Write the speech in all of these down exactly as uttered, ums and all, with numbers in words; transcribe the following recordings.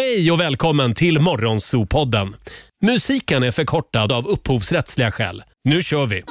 Hej och välkommen till Morgonzoo-podden. Musiken är förkortad av upphovsrättsliga skäl. Nu kör vi!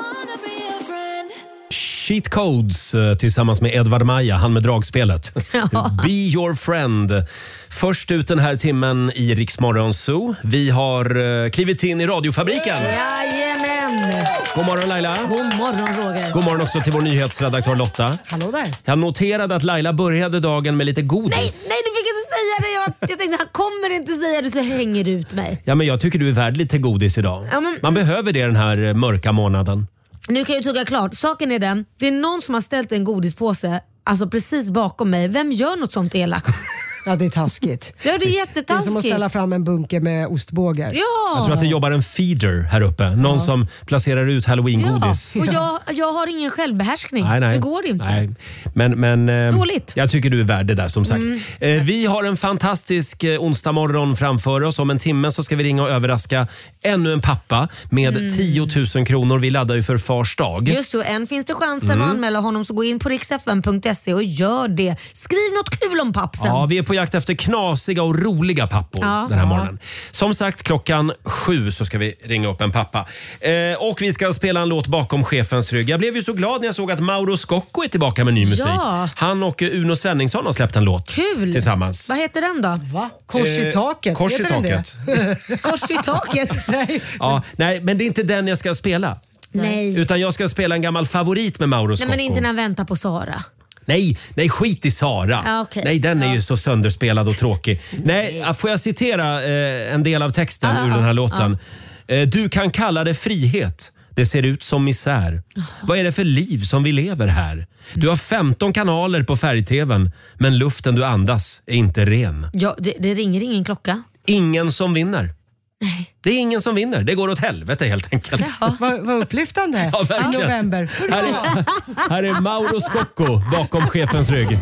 Cheat Codes tillsammans med Edvard Maja, han med dragspelet. Ja. Be your friend. Först ut den här timmen i Rix Morgonzoo. Vi har uh, klivit in i radiofabriken. Jajamän! God morgon Laila. God morgon Roger. God morgon också till vår nyhetsredaktör Lotta. Hallå där. Jag noterade att Laila började dagen med lite godis. Nej, nej du fick inte säga det. Jag, jag tänkte han kommer inte säga det så hänger det ut mig. Ja, men jag tycker du är värd lite godis idag. Ja, men, Man behöver det den här mörka månaden. Nu kan jag tugga klart. Saken är den. Det är någon som har ställt en godispåse alltså precis bakom mig. Vem gör något sånt elakt? Ja, det är taskigt. Ja, det är jättetaskigt. Det är som att ställa fram en bunke med ostbågar. Ja. Jag tror att det jobbar en feeder här uppe. Någon ja. som placerar ut halloween-godis. Ja. Och jag, jag har ingen självbehärskning. Nej, nej. Det går inte. Nej. Men, men, Dåligt. Jag tycker du är värd det där som sagt. Mm. Eh, vi har en fantastisk eh, onsdag morgon framför oss. Om en timme så ska vi ringa och överraska ännu en pappa med mm. tio tusen kronor. Vi laddar ju för Fars dag. Just så, än finns det chansen mm. att anmäla honom, så gå in på riks f m punkt se och gör det. Skriv något kul om pappsen. Ja, vi är på jakt efter knasiga och roliga pappor ja. den här ja. morgonen. Som sagt, klockan sju så ska vi ringa upp en pappa. Eh, och vi ska spela en låt bakom chefens rygg. Jag blev ju så glad när jag såg att Mauro Scocco är tillbaka med ny musik. Ja. Han och Uno Svenningsson har släppt en låt Kul. tillsammans. Vad heter den då? Va? Kors i taket. Eh, kors i taket. Kors i taket. nej. Ja, nej, men det är inte den jag ska spela. Nej. Utan jag ska spela en gammal favorit med Mauro Scocco. Nej, men inte när han väntar på Sara. Nej, nej, skit i Sara. Ah, okay. Nej, den är ja. ju så sönderspelad och tråkig. Nej, får jag citera eh, en del av texten ah, ur den här ah, låten? Ah. Eh, du kan kalla det frihet. Det ser ut som misär. Oh. Vad är det för liv som vi lever här? Du har femton kanaler på färg-tvn, men luften du andas är inte ren. Ja, det, det ringer ingen klocka. Ingen som vinner. Nej. Det är ingen som vinner. Det går åt helvete helt enkelt. Vad va upplyftande. Ja, verkligen. I november. Här är, här är Mauro Scocco bakom chefens rygg.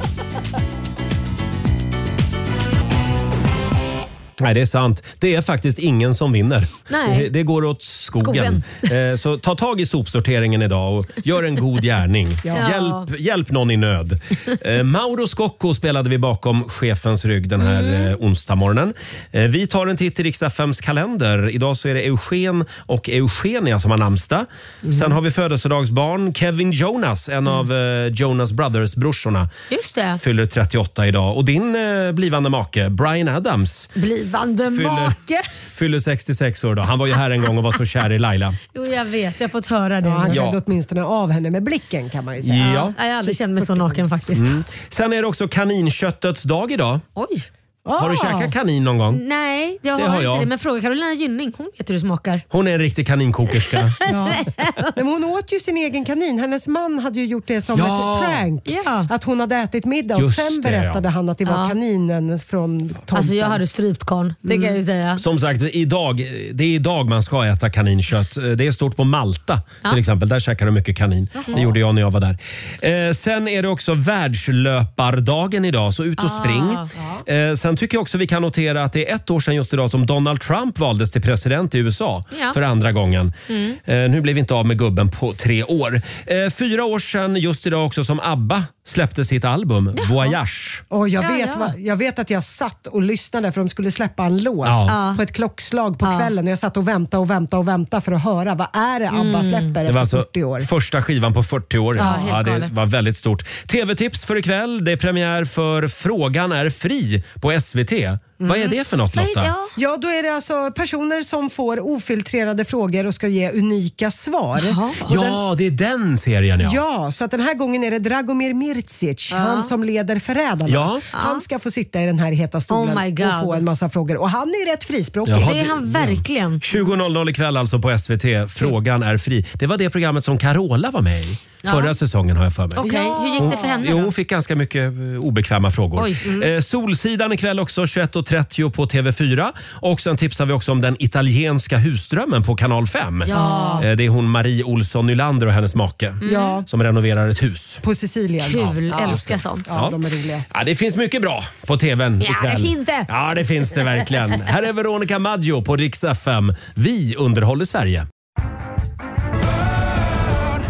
Nej, det är sant. Det är faktiskt ingen som vinner. Nej. Det, det går åt skogen. skogen. Eh, så ta tag i sopsorteringen idag och gör en god gärning. Ja. Hjälp, hjälp någon i nöd. Eh, Mauro Scocco spelade vi bakom chefens rygg den här mm. eh, onsdagmorgonen. Eh, vi tar en titt i Rix F M:s kalender. Idag så är det Eugen och Eugenia som har namnsdag. Mm. Sen har vi födelsedagsbarn. Kevin Jonas, en mm. av eh, Jonas Brothers-brorsorna. Just det. Fyller trettioåtta idag. Och din eh, blivande make, Bryan Adams. Blivande fyller, make. Fyller sextiosex år då. Han var ju här en gång och var så kär i Laila. Jo, jag vet. Jag har fått höra det. Ja, han kände ja. åtminstone av henne med blicken kan man ju säga. Ja. Ja, jag har aldrig känt mig så naken faktiskt. Mm. Sen är det också kaninköttets dag idag. Oj. Ah. Har du käkat kanin någon gång? Nej, jag det har, har inte jag. det. Men fråga Carolina Gynning, hon vet hur det smakar. Hon är en riktig kaninkokerska. Ja. Men hon åt ju sin egen kanin. Hennes man hade ju gjort det som ja. ett prank. Ja. Att hon hade ätit middag och Just sen det, berättade ja. han att det var ja. kaninen från tomten. Alltså jag hade strypt karn, det kan jag ju säga. Som sagt, idag, det är idag man ska äta kaninkött. Det är stort på Malta ja. till exempel. Där käkar de mycket kanin. Jaha. Det gjorde jag när jag var där. Eh, sen är det också världslöpardagen idag, så ut och ah. spring. Ja. Eh, sen tycker jag också vi kan notera att det är ett år sedan just idag som Donald Trump valdes till president i U S A ja. för andra gången. Mm. Eh, nu blev vi inte av med gubben på tre år. Eh, fyra år sedan just idag också som ABBA släppte sitt album ja. Voyage. Och jag, ja, vet, ja. Va, jag vet att jag satt och lyssnade för de skulle släppa en låt ja. på ett klockslag på ja. kvällen. Jag satt och väntade och väntade och väntade för att höra vad är det ABBA Mm. släpper Det var efter alltså fyrtio år. första skivan på fyrtio år. Ja, ja, det galet. var väldigt stort. T V-tips för ikväll. Det är premiär för Frågan är fri på S V T. Mm. Vad är det för något, Lotta? Ja. Ja, då är det alltså personer som får ofiltrerade frågor och ska ge unika svar. Jaha. Ja, det är den serien, ja. Ja, så att den här gången är det Dragomir Mircic, Ja. han som leder Förrädarna. Ja. Han ska få sitta i den här heta stolen Oh my God. och få en massa frågor. Och han är rätt frispråkig. Jaha. Det är han verkligen. tjugo noll noll ikväll alltså på S V T. Frågan är fri. Det var det programmet som Carola var med i Ja. förra säsongen, har jag för mig. Okej, okay. Ja. Hur gick det för henne Jo, då? hon fick ganska mycket eh, obekväma frågor. Oj, mm. eh, Solsidan ikväll också, tjugoett och trettio på T V fyra. Och sen tipsar vi också om den italienska husdrömmen på Kanal fem. Ja. Eh, det är hon Marie Olsson Nylander och hennes make Mm. Ja. som renoverar ett hus. På Sicilien. Kul, Ja. älskar sånt. Ja, Ja. de är roliga. Ja, det finns mycket bra på tvn Ja, ikväll. det finns det. Ja, det finns det verkligen. Här är Veronica Maggio på Rix F M. Vi underhåller Sverige.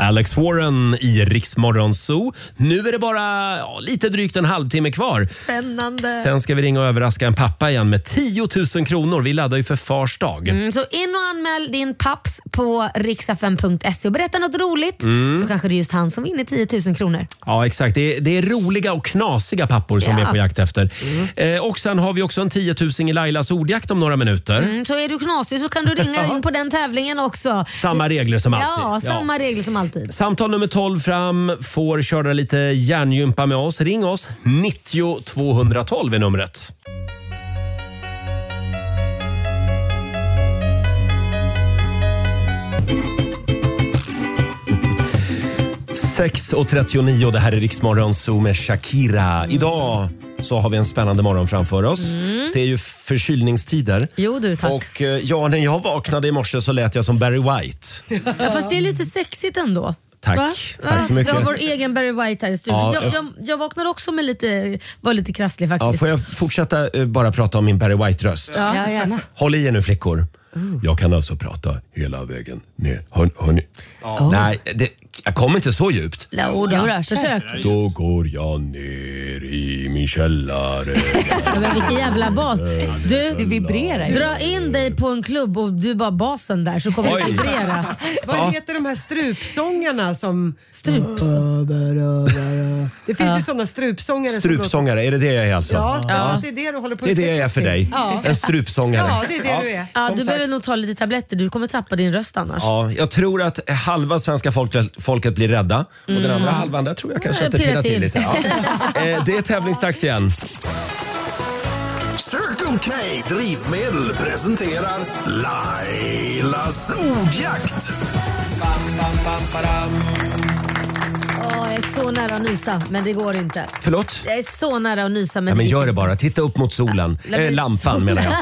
Alex Warren i Rix Morgon Zoo. Nu är det bara ja, lite drygt en halvtimme kvar. Spännande. Sen ska vi ringa och överraska en pappa igen med tio tusen kronor. Vi laddar ju för fars dag. Mm, så in och anmäl din paps på riksfm punkt se och berätta något roligt. Mm. Så kanske det är just han som vinner tio tusen kronor. Ja, exakt. Det är, det är roliga och knasiga pappor som ja. vi är på jakt efter. Mm. Eh, och sen har vi också en tio tusen i Lailas ordjakt om några minuter. Mm, så är du knasig så kan du ringa in på den tävlingen också. Samma regler som alltid. Ja, samma ja. regler som alltid. Samtal nummer tolv fram, får köra lite hjärngympa med oss. Ring oss, nittio tvåhundratolv är numret. sex och trettionio, det här är Rix Morgon Zoo med Shakira. Idag så har vi en spännande morgon framför oss. Mm. Det är ju förkylningstider. Jo du, tack. Och ja, när jag vaknade i morse så lät jag som Barry White. Ja, fast det är lite sexigt ändå. Tack, Va? tack så mycket. Vi har vår egen Barry White här i studion. Ja, jag, jag, jag vaknade också med lite, var lite krasslig faktiskt. Ja, får jag fortsätta uh, bara prata om min Barry White-röst? Ja, ja gärna. Håll i er nu flickor. Uh. Jag kan alltså prata hela vägen ner. Hör, hör ni? Oh. Nej, det, jag kommer inte så djupt. Jo, då, försök. Då går jag ner i min källare. Ja, men vilken jävla bas. Du, det vibrerar. Dra in dig på en klubb och du bara basen där så kommer det vibrera. Vad ja. heter de här strupsångarna som... Strupsång? Det finns ja. ju sådana strupsångare. Strupsångare, är det det jag är alltså? Ja, ja. det är det du håller på. Det är det jag är för dig. Ja. En strupsångare. Ja, det är det ja. du är. Ja, du sagt. behöver nog ta lite tabletter. Du kommer tappa din röst annars. Ja, jag tror att halva svenska folket, folket blir rädda. Mm. Och den andra halvan, där tror jag kanske att det pirrar till lite. Ja. Det är tävlingsdags igen. Circle K Drivmedel presenterar Lailas ordjakt. Bam, bam, bam, bam. Åh, jag är så nära att nysa, men det går inte. Förlåt? Jag är så nära att nysa, men, ja, men det gör det bara. Titta upp mot solen. Ja, äh, lampan solen. menar jag.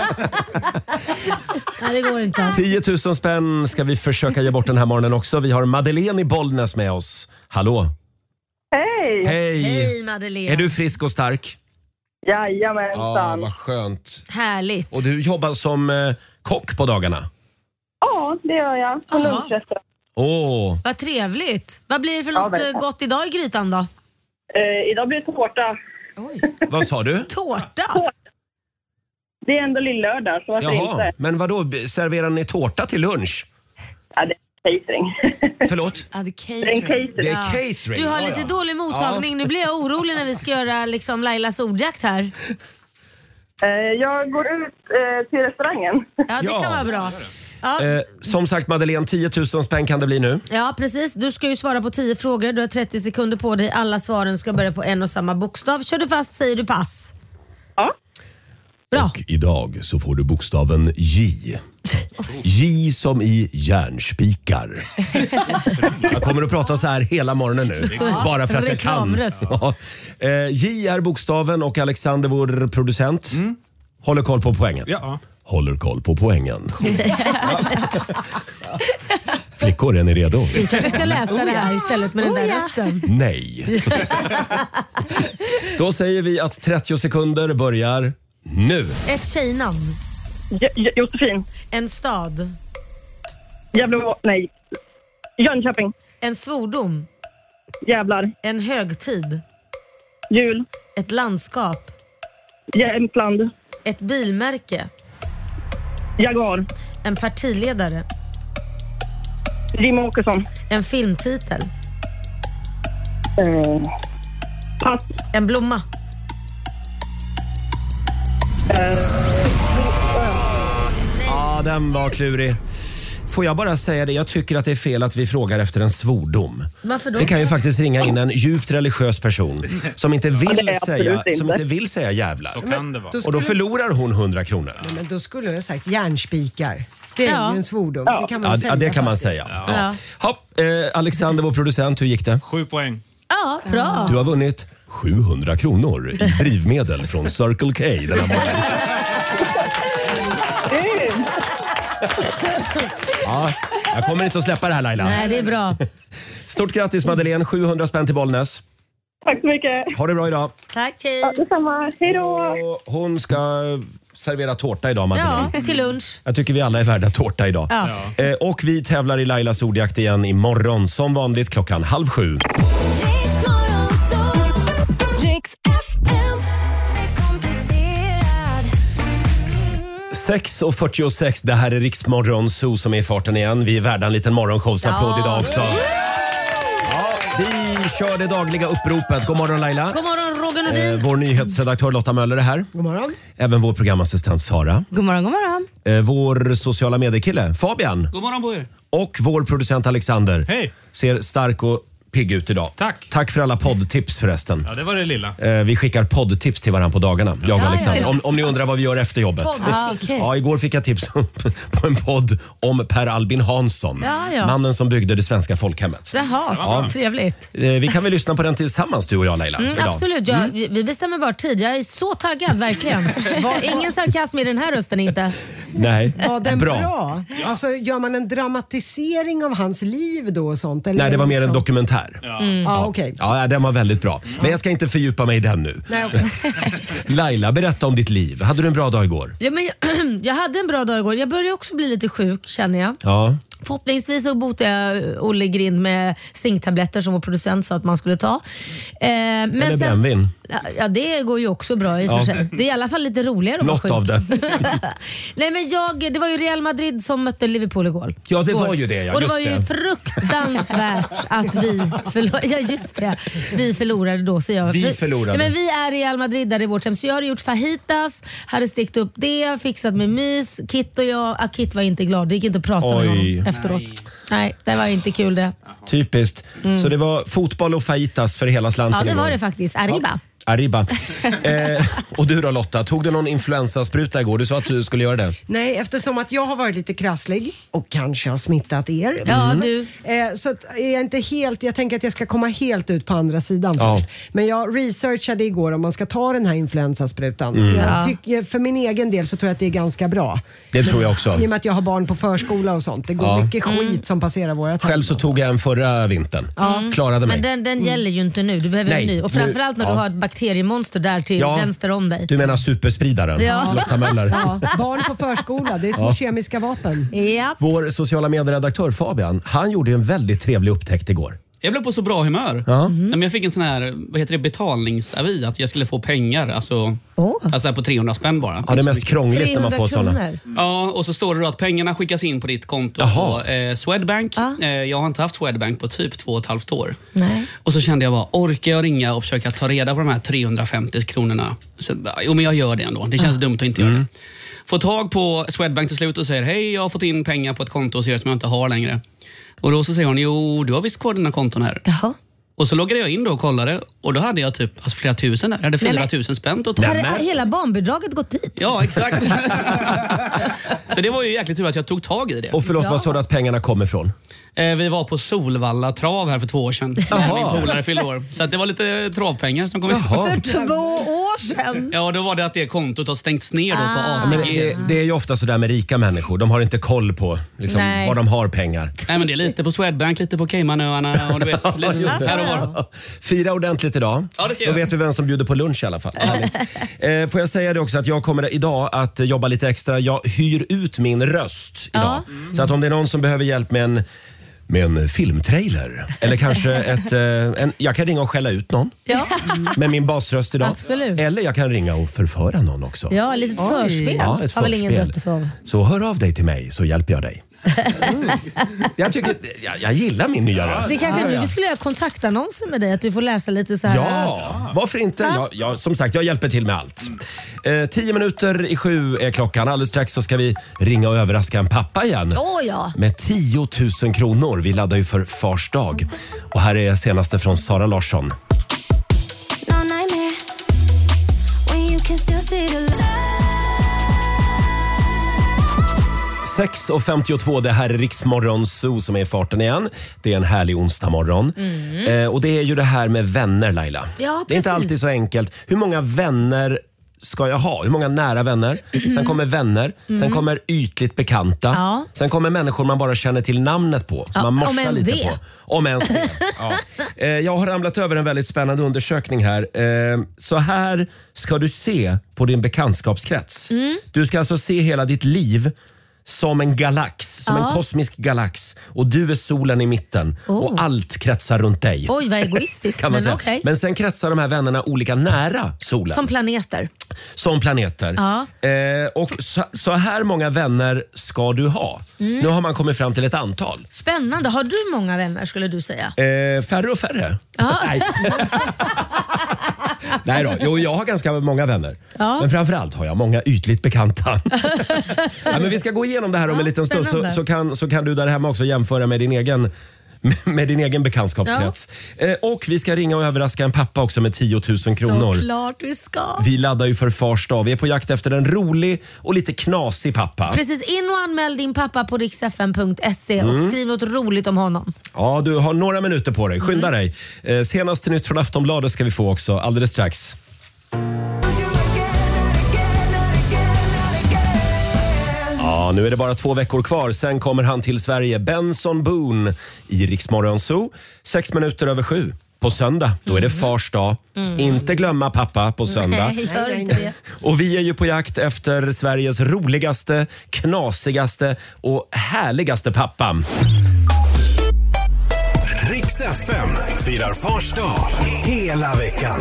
Nej, det går inte. tio tusen spänn ska vi försöka ge bort den här morgonen också. Vi har Madeleine i Bollnäs med oss. Hallå? Hej! Hej! Hej Madeleine. Är du frisk och stark? Jajamensan. Ja, vad skönt. Härligt. Och du jobbar som eh, kock på dagarna? Ja, det gör jag. På lunchrestaurang. Åh. Oh. Vad trevligt. Vad blir det för något ja, gott idag i grytan då? Eh, idag blir det tårta. Oj. Vad sa du? Tårta? Det är ändå lillördag, så varför Jaha, inte? men vadå, serverar ni tårta till lunch? Ja, det är catering. Förlåt? Ja, det är catering. Det är catering. Det är catering. Du har lite ja. dålig mottagning. Ja. Nu blir jag orolig när vi ska göra liksom Lailas ordjakt här. Eh, jag går ut eh, till restaurangen. Ja, det ja. kan vara bra. Ja. Eh, som sagt Madeleine, tio tusen spänn kan det bli nu. Ja, precis. Du ska ju svara på tio frågor. Du har trettio sekunder på dig. Alla svaren ska börja på en och samma bokstav. Kör du fast säger du pass. Ja. Bra. Och idag så får du bokstaven J. J som i järnspikar. Jag kommer att prata så här hela morgonen nu. Bara för att jag kan. Ja. Eh, J är bokstaven och Alexander, vår producent, mm. håller koll på poängen. Ja. Håller koll på poängen. Flickor, är ni redo? Du kanske ska läsa det här istället med den där rösten. Nej. Då säger vi att trettio sekunder börjar nu. Ett tjejnamn. J- J- Josefin. En stad. Jävlar, nej. Jönköping. En svordom. Jävlar. En högtid. Jul. Ett landskap. Jämtland. Ett bilmärke. Jaguar. En partiledare. Jimmie Åkesson. En filmtitel. Eh, pass. En blomma. Eh, Ja, den var klurig. Får jag bara säga det, jag tycker att det är fel att vi frågar efter en svordom. Varför då? Det kan ju faktiskt ringa in en djupt religiös person som inte vill, ja, säga, inte. som inte vill säga jävlar. Så kan det vara. Och då förlorar hon hundra kronor. Nej, men då skulle jag sagt järnspikar. Det är Ja. ju en svordom. Ja. Det kan man Ja, säga, ja, det kan man faktiskt. säga. Ja. Ja. Hopp, eh, Alexander, vår producent, hur gick det? Sju poäng. Ja, bra. Du har vunnit sjuhundra kronor i drivmedel från Circle K den här morgonen. Ja, jag kommer inte att släppa det här, Laila. Nej, det är bra. Stort grattis Madeleine, sjuhundra spänn till Bollnäs. Tack så mycket. Ha det bra idag. Tack, hej. Ja, detsamma. Hej då. Och hon ska servera tårta idag, Madeleine. Ja, till lunch. Jag tycker vi alla är värda tårta idag. Ja. Eh, och vi tävlar i Lailas ordjakt igen imorgon som vanligt klockan halv sju. sex och fyrtiosex, det här är Riksmorgon Zoo som är i farten igen. Vi är värda en liten morgonshowsapplåd Ja. idag också. Ja, vi kör det dagliga uppropet. God morgon Laila. God morgon Roger Nordin. Eh, vår nyhetsredaktör Lotta Möller är här. God morgon. Även vår programassistent Sara. God morgon, god morgon. Eh, vår sociala mediekille Fabian. God morgon på er. Och vår producent Alexander. Hej. Ser stark och pigg ut idag. Tack. Tack för alla poddtips förresten. Ja, det var det lilla. Eh, vi skickar poddtips till varandra på dagarna, jag och Ja, Alexander. ja, ja. Om, om ni undrar vad vi gör efter jobbet. Ja, okej. Ja, igår fick jag tips på en podd om Per Albin Hansson. Ja, ja. Mannen som byggde det svenska folkhemmet. Jaha, Ja. trevligt. Eh, vi kan väl lyssna på den tillsammans, du och jag Laila. Mm, idag. absolut, jag, vi, vi bestämmer bara tid. Jag är så taggad, verkligen. Var ingen sarkasm i den här rösten inte. Nej, Var den bra? bra. Alltså, gör man en dramatisering av hans liv då och sånt? Eller Nej, det var mer en liksom- dokumentär. Ja. Mm. Ja, okej. Ja, den var väldigt bra. Men jag ska inte fördjupa mig i den nu. Nej, okej. Laila, berätta om ditt liv. Hade du en bra dag igår? Ja, men jag, jag hade en bra dag igår. Jag börjar också bli lite sjuk, känner jag. Ja. Förhoppningsvis så botade jag Olle Grind med zinktabletter som vår producent sa att man skulle ta. Eh, men Eller brännvin. Ja, det går ju också bra i och Ja. för sig. Det är i alla fall lite roligare att vara Något sjuk. av det. Nej, men jag, det var ju Real Madrid som mötte Liverpool igår. Ja, det Igår. var ju det, ja, Och det just var ju det. fruktansvärt att vi förlorade. Ja, just det. Vi förlorade då, så jag. Vi För- förlorade. Ja, men vi är Real Madrid där i vårt hem. Så jag hade gjort fajitas, hade stekt upp det, fixat med mys. Kit och jag, ah, Kit var inte glad. Det gick inte att prata med Oj. honom efteråt. Nej, det var inte kul det. Typiskt. Så det var fotboll och fajitas för hela slanten Ja, det igår. var det faktiskt. Arriba. Arriba. Eh, och du då Lotta, tog du någon influensaspruta igår? Du sa att du skulle göra det. Nej, eftersom att jag har varit lite krasslig och kanske har smittat er. Ja, du. Eh, så att är jag inte helt, jag tänker att jag ska komma helt ut på andra sidan Ja. först. Men jag researchade igår om man ska ta den här influensasprutan. Mm. Ja. Jag tycker, för min egen del så tror jag att det är ganska bra. Det tror jag också. I och med att jag har barn på förskola och sånt. Det går Ja. mycket skit som passerar våra Själv så tog jag en förra vintern. Klarade mig. Men den, den gäller ju inte nu. Du behöver Nej, en ny. Och nu- framförallt när ja. du har ett bakteriemonster där till Ja. vänster om dig. Du menar superspridaren, Ja. Lotta Möller. Ja, barn på förskola, det är små Ja. kemiska vapen. Ja. Vår sociala medieredaktör Fabian, han gjorde ju en väldigt trevlig upptäckt igår. Jag blev på så bra humör. Ja. Nej, men jag fick en sån här, vad heter det, betalningsavi. Att jag skulle få pengar, alltså, Oh. alltså på trehundra spänn bara. Ja, det är mest krångligt när man trehundra får såna. kronor. Ja, och så står det då att pengarna skickas in på ditt konto Jaha. på eh, Swedbank. Ja. Eh, jag har inte haft Swedbank på typ två och ett halvt år. Nej. Och så kände jag bara, orkar jag ringa och försöka ta reda på de här trehundrafemtio kronorna? Så, bara, jo, men jag gör det ändå. Det känns dumt att inte göra det. Får tag på Swedbank till slut och säger, hej, jag har fått in pengar på ett konto och ser som jag inte har längre. Och då så säger hon, jo, du har visst kvar dina konton här. Jaha. Och så loggade jag in då och kollade och då hade jag typ alltså flera tusen där. Jag hade Nej, men- fyra tusen spänn totalt. Hade men- hela barnbidraget gått dit? Ja, exakt. Så det var ju jäkligt tur att jag tog tag i det. Och förlåt, Ja. vad sa du att pengarna kommer ifrån? Eh, vi var på Solvalla trav här för två år sedan. Min polare fyllde år. Så att det var lite travpengar som kom in. Jaha. För två år sedan? Ja, då var det att det kontot har stängts ner då på Ah. Men A T G. det, det är ju ofta sådär med rika människor. De har inte koll på liksom, Nej. var de har pengar. Nej, men det är lite på Swedbank, lite på Caymanöarna och du vet, lite just det. här och var. Fira ordentligt idag. Ja, det ska Då jag. vet vi vem som bjuder på lunch i alla fall. Härligt. eh, får jag säga det också att jag kommer idag att jobba lite extra. Jag hyr ut min röst idag. Så att om det är någon som behöver hjälp med en med en filmtrailer eller kanske ett... Eh, en, jag kan ringa och skälla ut någon Ja. med min basröst idag. Absolut. Eller jag kan ringa och förföra någon också. Ja, ett litet förspel. Ja, ett Har väl ingen förspel. dött ifrån. Så hör av dig till mig så hjälper jag dig. Jag, tycker, jag, jag gillar min nya röst. Det kanske, vi skulle göra kontaktannonser med dig, att du får läsa lite så här. Ja, varför inte? Jag, jag, som sagt, jag hjälper till med allt. Eh, tio minuter i sju är klockan. Alldeles strax så ska vi ringa och överraska en pappa igen. Åh ja. Med tio tusen kronor. Vi laddar ju för Fars dag. Och här är senaste från Sara Larsson. sex och femtiotvå, det här är Riksmorgon Zoo som är i farten igen. Det är en härlig onsdagmorgon. Mm. Eh, och det är ju det här med vänner, Laila. Ja, det är inte precis. alltid så enkelt. Hur många vänner ska jag ha? Hur många nära vänner? Sen kommer vänner. Mm. Sen kommer ytligt bekanta. Ja. Sen kommer människor man bara känner till namnet på. Som Ja, man om morsar ens lite det. på. Om ens det. Ja. Eh, jag har ramlat över en väldigt spännande undersökning här. Eh, så här ska du se på din bekantskapskrets. Mm. Du ska alltså se hela ditt liv som en galax, som Ja. en kosmisk galax. Och du är solen i mitten. Oh. Och allt kretsar runt dig. Oj, vad egoistiskt. Kan man Men säga. okej. Men sen kretsar de här vännerna olika nära solen. Som planeter. Som planeter. Ja. Eh, och så, så här många vänner ska du ha. Mm. Nu har man kommit fram till ett antal. Spännande. Har du många vänner skulle du säga? Eh, färre och färre. Ja. Nej. Nej då, jo, jag har ganska många vänner. Ja. Men framförallt har jag många ytligt bekanta. Ja, men vi ska gå igenom det här om Ja, en liten stund så, spännande. så, kan, så kan du där hemma också jämföra med din egen med din egen bekantskapskrets. Eh, och vi ska ringa och överraska en pappa också med tio tusen kronor. Såklart vi ska. Vi laddar ju för Fars dag. Vi är på jakt efter en rolig och lite knasig pappa. Precis, in och anmäl din pappa på riksfm punkt se och Mm. skriv något roligt om honom. Ja, du har några minuter på dig. Skynda Mm. dig. Eh, senaste nytt från Aftonbladet ska vi få också alldeles strax. Ja, nu är det bara två veckor kvar. Sen kommer han till Sverige. Benson Boone i Rix Morgon Zoo. Sex minuter över sju. På söndag, då är det Fars dag. Mm. Inte glömma pappa på söndag. Nej, gör inte det. Och vi är ju på jakt efter Sveriges roligaste, knasigaste och härligaste pappa. Rix F M firar Fars dag hela veckan.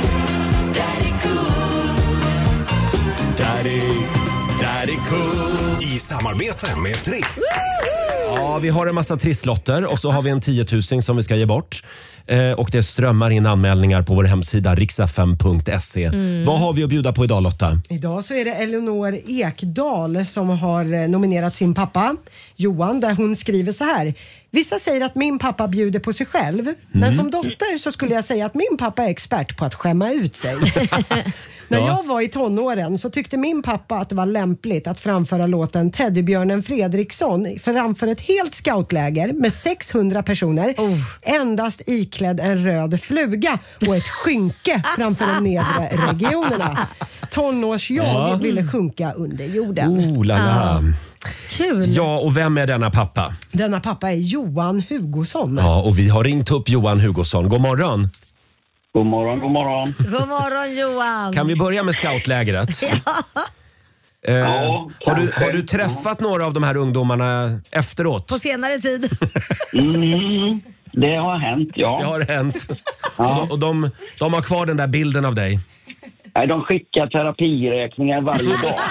Daddy, daddy cool. I samarbete med Triss. Ja, vi har en massa trisslotter och så har vi en tiotusing som vi ska ge bort. Eh, och det strömmar in anmälningar på vår hemsida riks f m punkt se. Mm. Vad har vi att bjuda på idag, Lotta? Idag så är det Eleanor Ekdahl som har eh, nominerat sin pappa Johan, där hon skriver så här: vissa säger att min pappa bjuder på sig själv, men som dotter så skulle jag säga att min pappa är expert på att skämma ut sig. När Ja. jag var i tonåren så tyckte min pappa att det var lämpligt att framföra låten Teddybjörnen Fredriksson framför ett helt scoutläger med sexhundra personer, endast iklädd en röd fluga och ett skynke framför de nedre regionerna. Tonårs-jag Ja. ville sjunka under jorden. Oh, la, la. Kul! Ja, och vem är denna pappa? Denna pappa är Johan Hugosson. Ja, och vi har ringt upp Johan Hugosson. God morgon. God morgon, god morgon. God morgon Johan. Kan vi börja med scoutlägret? Eh, Ja, har, du, kanske. har du träffat några av de här ungdomarna efteråt? På senare tid. Mm, det har hänt, ja. Det har hänt. Så de, och de, de har kvar den där bilden av dig? Nej, de skickar terapiräkningar varje dag.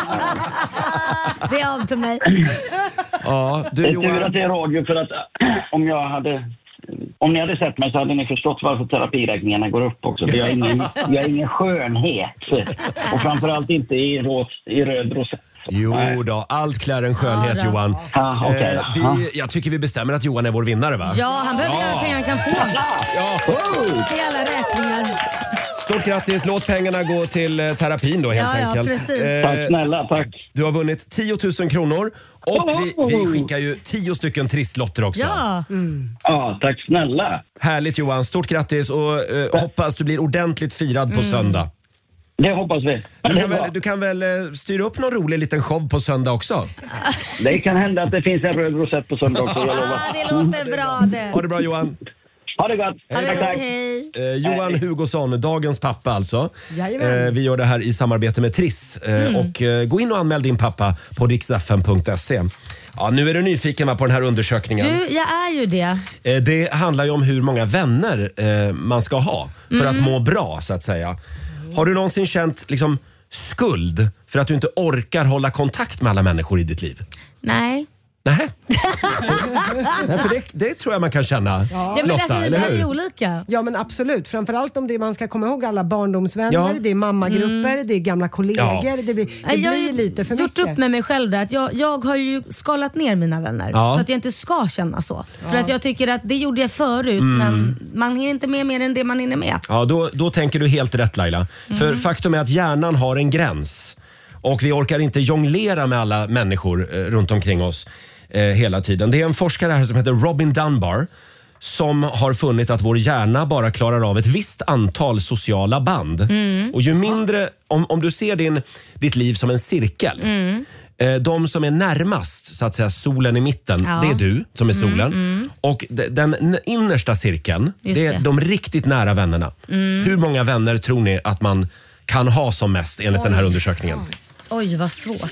Det är av till mig. Ja, det du är tur Johan. att det är radio, för att om jag hade... Om ni hade sett mig så hade ni förstått varför terapiräkningarna går upp också. För jag är ingen, jag är ingen skönhet. Och framförallt inte i, ros, i röd rosett. Jo då, allt klär en skönhet Ja, då. Johan. Ah, okej Eh, då. vi, jag tycker vi bestämmer att Johan är vår vinnare, va? Ja, han behöver alla pengar han kan få. Ja. Till alla räkningar. Stort grattis, låt pengarna gå till eh, terapin då helt Ja, ja, enkelt. precis. Tack snälla, tack. Du har vunnit tio tusen kronor och vi, vi skickar ju tio stycken trisslotter också. Ja. Ja, tack snälla. Härligt Johan, stort grattis och eh, hoppas du blir ordentligt firad på Mm. söndag. Det hoppas vi. Du Det, kan, är bra. väl, du kan väl eh, styra upp någon rolig liten show på söndag också? Det kan hända att det finns en röd rosett på söndag också, jag lovar. Ja, det låter bra det. Ha det bra Johan. Ha det gott. Ha det Tack, gott, tack. hej. Eh, Johan Hugosson, dagens pappa alltså. Jajamän. Eh, vi gör det här i samarbete med Triss. Eh, Mm. och, eh, gå in och anmäl din pappa på riks f m punkt se. Ja, nu är du nyfiken va, på den här undersökningen. Du, jag är ju det. Eh, det handlar ju om hur många vänner eh, man ska ha för Mm. att må bra, så att säga. Har du någonsin känt liksom, skuld för att du inte orkar hålla kontakt med alla människor i ditt liv? Nej. Nej. Nej, för det, det tror jag man kan känna, Ja. Ja, men Lotta, alltså, eller det är hur? ju olika. Ja men absolut, framförallt om det man ska komma ihåg alla barndomsvänner, Ja. det är mammagrupper, det är gamla kollegor, Ja. det blir, det Nej, jag har blir ju lite för gjort mycket. upp med mig själv där att jag, jag har ju skalat ner mina vänner Ja. så att jag inte ska känna så. För att jag tycker att det gjorde jag förut men man hinner inte med mer än det man hinner med. Ja, då, då tänker du helt rätt Laila. För faktum är att hjärnan har en gräns. Och vi orkar inte jonglera med alla människor eh, runt omkring oss eh, hela tiden. Det är en forskare här som heter Robin Dunbar som har funnit att vår hjärna bara klarar av ett visst antal sociala band. Mm. Och ju mindre, om, om du ser din, ditt liv som en cirkel, mm. eh, de som är närmast, så att säga, solen i mitten, ja. det är du som är solen. Mm, mm. Och de, den innersta cirkeln, det är det. de riktigt nära vännerna. Mm. Hur många vänner tror ni att man kan ha som mest enligt Oj. den här undersökningen? Oj, vad svårt.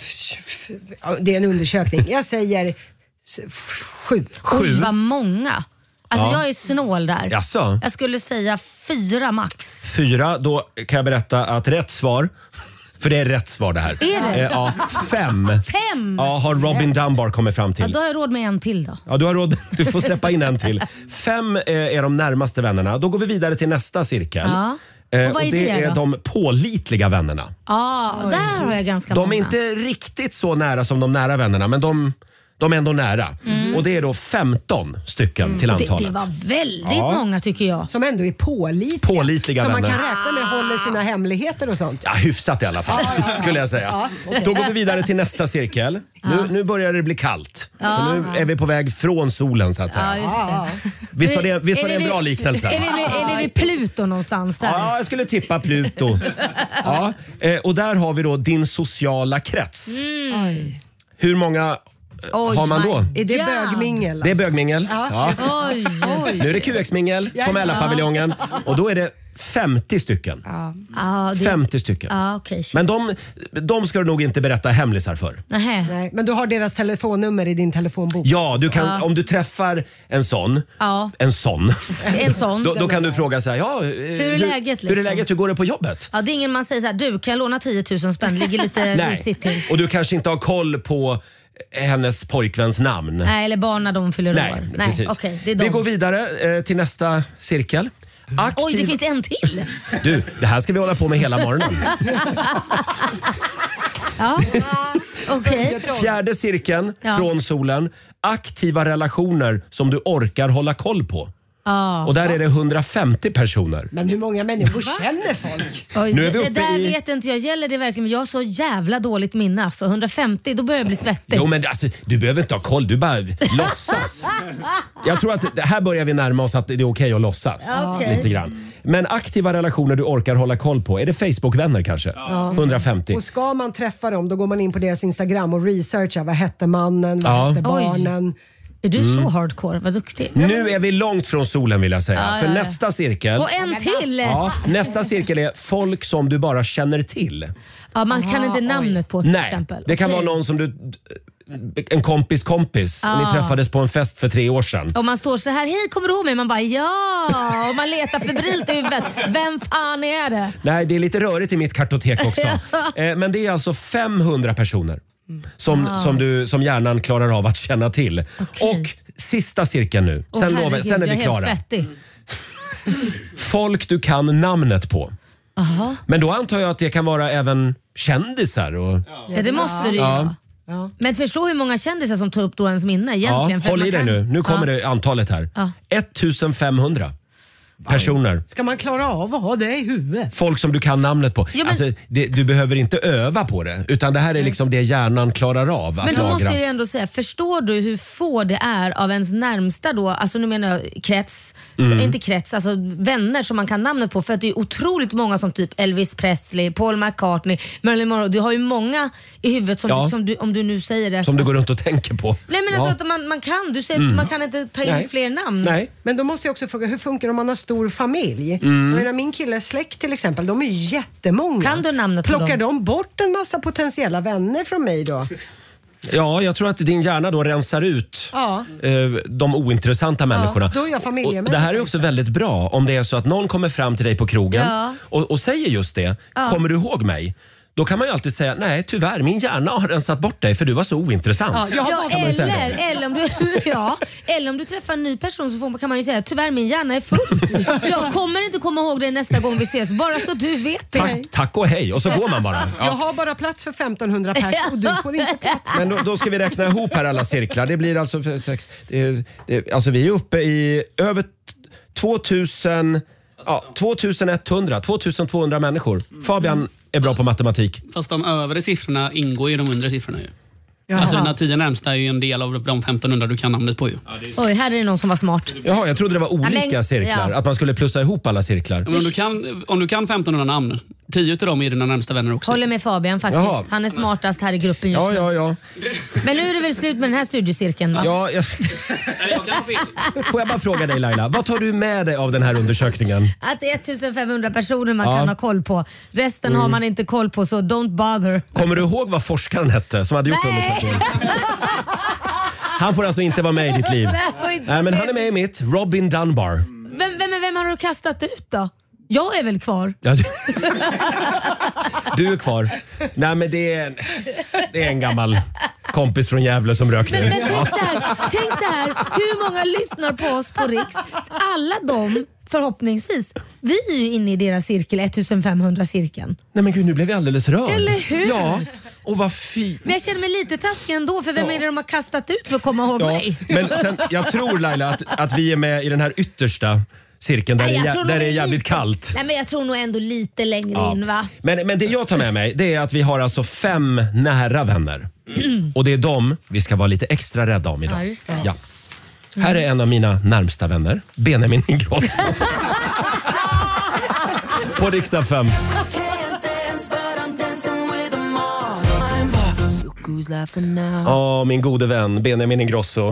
Det är en undersökning. Jag säger sju. Sju? Oj, vad många. Alltså ja. jag är snål där. Jaså? Jag skulle säga fyra max. Fyra, då kan jag berätta att rätt svar, för det är rätt svar det här. Är det? Eh, ja, fem. Fem? Ja, har Robin Dunbar kommit fram till. Ja, då har jag råd med en till då. Ja, du har råd. Du får släppa in en till. Fem eh, är de närmaste vännerna. Då går vi vidare till nästa cirkel. Ja. Eh, och vad är och det, det är de pålitliga vännerna. Ja, ah, där har jag ganska de många. De är inte riktigt så nära som de nära vännerna, men de... De är ändå nära. Mm. Och det är då femton stycken mm. till antalet. Det, det var väldigt ja. många tycker jag. Som ändå är pålitliga. Pålitliga som vänner. man kan räkna med håller sina hemligheter och sånt. Ja, hyfsat i alla fall, skulle jag säga. Ja, okay. Då går vi vidare till nästa cirkel. Ja. Nu, nu börjar det bli kallt. Ja. Så nu är vi på väg från solen, så att säga. Ja, just det. Visst var det, visst var det en bra liknelse? Är vi, är vi vid Pluto någonstans där? Ja, jag skulle tippa Pluto. Ja. Och där har vi då din sociala krets. Mm. Hur många... Oj, har man då? Är det bögmingel? Alltså? Det är bögmingel. Ja. Ja. Oj, oj. Nu är det Q X-mingel på Mälarpaviljongen. Och då är det femtio stycken. Ja. Ah, det... femtio stycken. Ah, okay, men de, de ska du nog inte berätta hemlisar för. Nähä. Nej, men du har deras telefonnummer i din telefonbok. Ja, du kan, ah. om du träffar en sån, ah. en sån, en sån. då, då kan du fråga så här, ja, hur är läget? Liksom? Hur är läget? Hur går det på jobbet? Ja, det är ingen man säger så här, du kan jag låna tio tusen spänn, ligger lite risigt till. Och du kanske inte har koll på hennes pojkväns namn. Nej, eller barn när de fyller Nej, år. Nej, precis. Okay, det är de. Vi går vidare eh, till nästa cirkel. Aktiv... Oj, det finns en till. Du, det här ska vi hålla på med hela morgonen. Ja, okej. Okay. Fjärde cirkeln ja. från solen. Aktiva relationer som du orkar hålla koll på. Ah, och där är det hundrafemtio personer. Men hur många människor känner folk? Oj, nu är vi uppe det där i... vet inte jag. Gäller det verkligen? Men jag har så jävla dåligt minne. Alltså. hundrafemtio, då börjar jag bli svettig. Jo, men alltså, du behöver inte ha koll. Du bara låtsas. Jag tror att här börjar vi närma oss att det är okej att låtsas. Okay. Lite grann. Men aktiva relationer du orkar hålla koll på. Är det Facebook-vänner kanske? Ja. hundrafemtio. Och ska man träffa dem, då går man in på deras Instagram och researchar. Vad hette mannen? Vad ja. hette barnen? Oj. Är du mm. så hardcore? Vad duktig. Nu är vi långt från solen vill jag säga. Ja, För ja, ja. nästa cirkel... Och en till! Ja, nästa cirkel är folk som du bara känner till. Ja, man kan Aha, inte namnet oj. på till Nej, exempel. det kan okay. vara någon som du... En kompis kompis. Ah. Och ni träffades på en fest för tre år sedan. Och man står så här, hej kommer du ihåg mig? Man bara ja. Och man letar febrilt i huvudet. Vem fan är det? Nej, det är lite rörigt i mitt kartotek också. eh, men det är alltså femhundra personer. Mm. Som, ah. som, du, som hjärnan klarar av att känna till. Okay. Och sista cirkeln nu. Sen, oh, lovar, sen är vi klara. Folk du kan namnet på. Aha. Men då antar jag att det kan vara även kändisar. Och... Ja, det måste det ja. Ja. Men förstå hur många kändisar som tar upp då ens minne egentligen. Ja, håll i dig nu. Nu kommer ja. det antalet här. Ja. ettusenfemhundra personer. Ska man klara av att ha det i huvudet? Folk som du kan namnet på. Ja, men... alltså, det, du behöver inte öva på det. Utan det här är liksom det hjärnan klarar av att Men då lagra. måste jag ju ändå säga, förstår du hur få det är av ens närmsta då, alltså nu menar jag krets, mm. så, inte krets, alltså vänner som man kan namnet på. För att det är otroligt många som typ Elvis Presley, Paul McCartney, Marilyn Monroe. Du har ju många i huvudet som, ja. som du, om du nu säger det. Som du går runt och tänker på. Nej men ja. alltså att man, man kan, du säger mm. man kan inte ta in Nej. fler namn. Nej. Men då måste jag också fråga, hur funkar det om man har stor familj? Mm. Jag menar, min killes släkt till exempel, de är ju jättemånga. Kan du namnet på Plockar dem? de bort en massa potentiella vänner från mig då? Ja, jag tror att din hjärna då rensar ut ja. eh, de ointressanta människorna. Ja, då är jag familjemänniska. Det här är också väldigt bra om det är så att någon kommer fram till dig på krogen ja. och, och säger just det. Ja. Kommer du ihåg mig? Då kan man ju alltid säga, nej tyvärr, min hjärna har rensat bort dig för du var så ointressant. Ja, ja, eller, eller, om du, ja, eller om du träffar en ny person så får, kan man ju säga, tyvärr min hjärna är full. Så jag kommer inte komma ihåg dig nästa gång vi ses, bara så du vet det. Tack, tack och hej, och så går man bara. Ja. Jag har bara plats för femtonhundra personer och du får inte plats. Men då, då ska vi räkna ihop här alla cirklar. Det blir alltså för sex, det, det, alltså vi är uppe i över tvåtusen, ja, tvåtusenetthundra, tvåtusentvåhundra människor. Fabian är bra på matematik. Fast de övre siffrorna ingår i de undre siffrorna ju. Jaha. Alltså den här tio närmsta är ju en del av de femtonhundra du kan namnet på ju. Ja, oj, här är det någon som var smart. Jaha, jag trodde det var olika Ja, men- cirklar. ja. Att man skulle plussa ihop alla cirklar. Men om, du kan, om du kan femtonhundra namn, tio utav dem är dina närmsta vänner också. Håller med Fabian faktiskt. Jaha. Han är smartast här i gruppen just Ja, nu. ja, ja. Men nu är det väl slut med den här studiecirkeln va? ja jag... Nej, jag kan ha fel. Får jag bara fråga dig Laila, vad tar du med dig av den här undersökningen? Att det är ettusentfemhundra personer man Ja. kan ha koll på. Resten har man inte koll på, så don't bother. Kommer du ihåg vad forskaren hette som hade gjort Nej. undersökningen? Han får alltså inte vara med i ditt liv. Nej, får inte Nej, men vara han är med i mitt. Robin Dunbar. Vem, vem, vem har du kastat ut då? Jag är väl kvar? Ja, du... du är kvar. Nej, men det är, det är en gammal kompis från Gävle som rök Men, nu. men tänk, så här, tänk så här, hur många lyssnar på oss på Riks? Alla de, förhoppningsvis, vi är ju inne i deras cirkel, ettusenfemhundra-cirkeln. Nej men gud, nu blev vi alldeles rörd. Eller hur? Ja, och vad fint. Men jag känner mig lite taskig ändå, för vem är det de har kastat ut för att komma ihåg Ja, mig? men sen, jag tror Laila att, att vi är med i den här yttersta cirkeln där, Nej, det, jag är, tror jä- där nog det är jävligt lite- kallt. Nej, men jag tror nog ändå lite längre Ja. in va? Men, men det jag tar med mig det är att vi har alltså fem nära vänner. Och det är dem vi ska vara lite extra rädda om idag. Ja, just det. Ja. Här är en av mina närmsta vänner, Benjamin Ingrosso. På Riksdag fem. Ja, min gode vän Benjamin Ingrosso.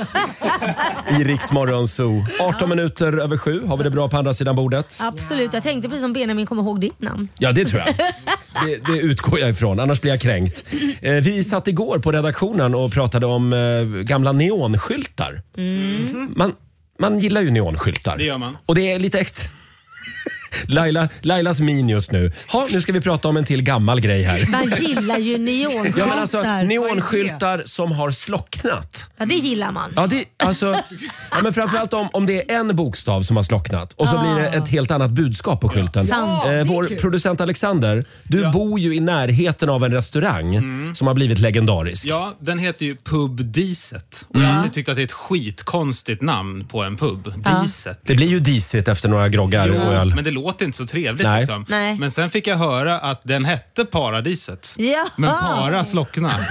I Riks Morgonzoo. arton minuter över sju. Har vi det bra på andra sidan bordet? Absolut, jag tänkte precis om Benjamin kommer ihåg ditt namn. Ja, det tror jag. Det, det utgår jag ifrån, annars blir jag kränkt. Eh, vi satt igår på redaktionen och pratade om eh, gamla neonskyltar. Man, man gillar ju neonskyltar. Det gör man. Och det är lite extra... Laila, Lailas min just nu. Ha, nu ska vi prata om en till gammal grej här. Man gillar ju neonskyltar. Ja, men alltså, neonskyltar som har slocknat. Ja, det gillar man. Ja, det, alltså, ja, men framförallt om, om det är en bokstav som har slocknat och så blir det ett helt annat budskap på skylten. Sant. Eh, vår producent Alexander, du Ja. bor ju i närheten av en restaurang som har blivit legendarisk. Ja, den heter ju Pub Diset. Och jag har alltid tyckt att det är ett skitkonstigt namn på en pub. Diset. Det blir ju disigt efter några groggar Jo, och öl. men det låter inte så trevligt Nej. liksom. Nej. Men sen fick jag höra att den hette Paradiset. Ja. Men para slocknade.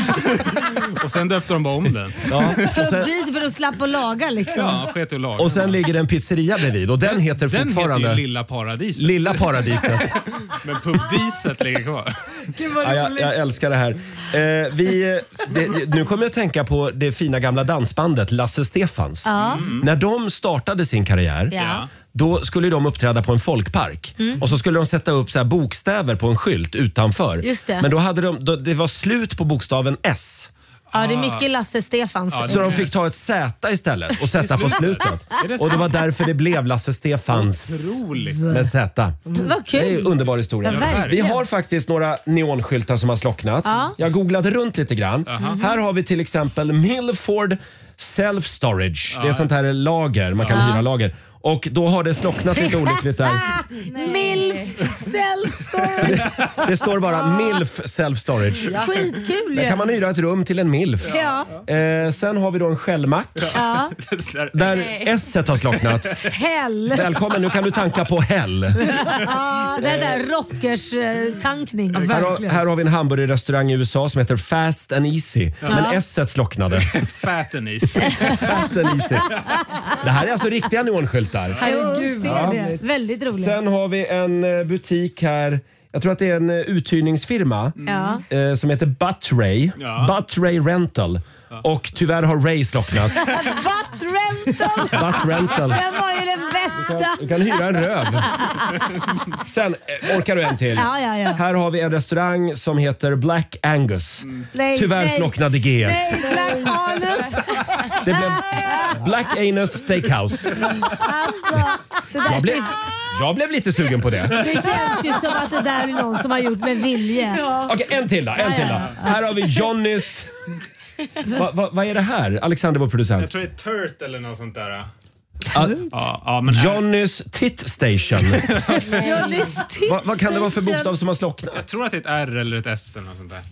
Och sen döpte de bara om den. Ja, och, sen, Dis för att slappa och laga liksom. Ja, sket i att laga. och sen ligger det en pizzeria bredvid och den heter Den fortfarande heter ju Lilla Paradiset. Lilla Paradiset. Men Pub Diset ligger kvar. Ja, jag, jag älskar det här. Eh, vi, det, nu kommer jag att tänka på det fina gamla dansbandet Lasse Stefans. Ja. När de startade sin karriär, Ja. då skulle de uppträda på en folkpark. Och så skulle de sätta upp så här bokstäver på en skylt utanför. Just det. Men då hade de, då, det var slut på bokstaven S. Ja, det är mycket Lasse Stefans. Ja, det- Så de fick ta ett Z istället och sätta på slutet. Är det Och det var därför det blev Lasse Stefans Otroligt. med Z. Vad Det är ju kul. en underbar historia. Ja, Vi verkligen. har faktiskt några neonskyltar som har slocknat. Ja. Jag googlade runt lite grann. Här har vi till exempel Milford Self Storage. Det är sånt här lager, man kan Ja. hyra lager. Och då har det slocknat lite olyckligt där. Milf self-storage. Det står bara Milf Self Storage. Skitkul Där ju. kan man hyra ett rum till en milf. Ja. Eh, sen har vi då en skällmack Ja. där S-et har slocknat. Hell. Välkommen, nu kan du tanka på Hell. Ja, det är så här rockers eh, tankning. Här har, här har vi en hamburgerrestaurang i U S A som heter Fast and Easy. Men S-et slocknade. Fat and easy. Fat and Easy. Det här är alltså riktiga neonskyltar. Herregud. Ser det. Väldigt roligt. Sen har vi en eh, butik här. Jag tror att det är en eh, uthyrningsfirma Ja. eh, som heter Butray. Ja. Butray Rental. Och tyvärr har Ray slocknat. Butt rental. Butt Rental. Den var ju den bästa. Du kan hyra en röv. Sen, eh, orkar du en till? Ja, ja, ja. Här har vi en restaurang som heter Black Angus. Nej, Tyvärr nej. slocknade G ett. Nej, Black Anus. Det blev Black Anus Steakhouse. Alltså, det, där, Jag blev, jag blev lite sugen på det. det känns ju som att det där är någon som har gjort med vilje. Okej, en till då. En till då. Här har vi Johnnys... Va, va, vad är det här? Alexander, vår producent. Jag tror det är Turt eller något sånt där. Ah, Ja, ja, men här, Johnnys Tit Station. Johnny's Va, vad kan det vara för Station. bokstav som har slocknat? jag tror att det är ett R eller ett S eller något sånt där.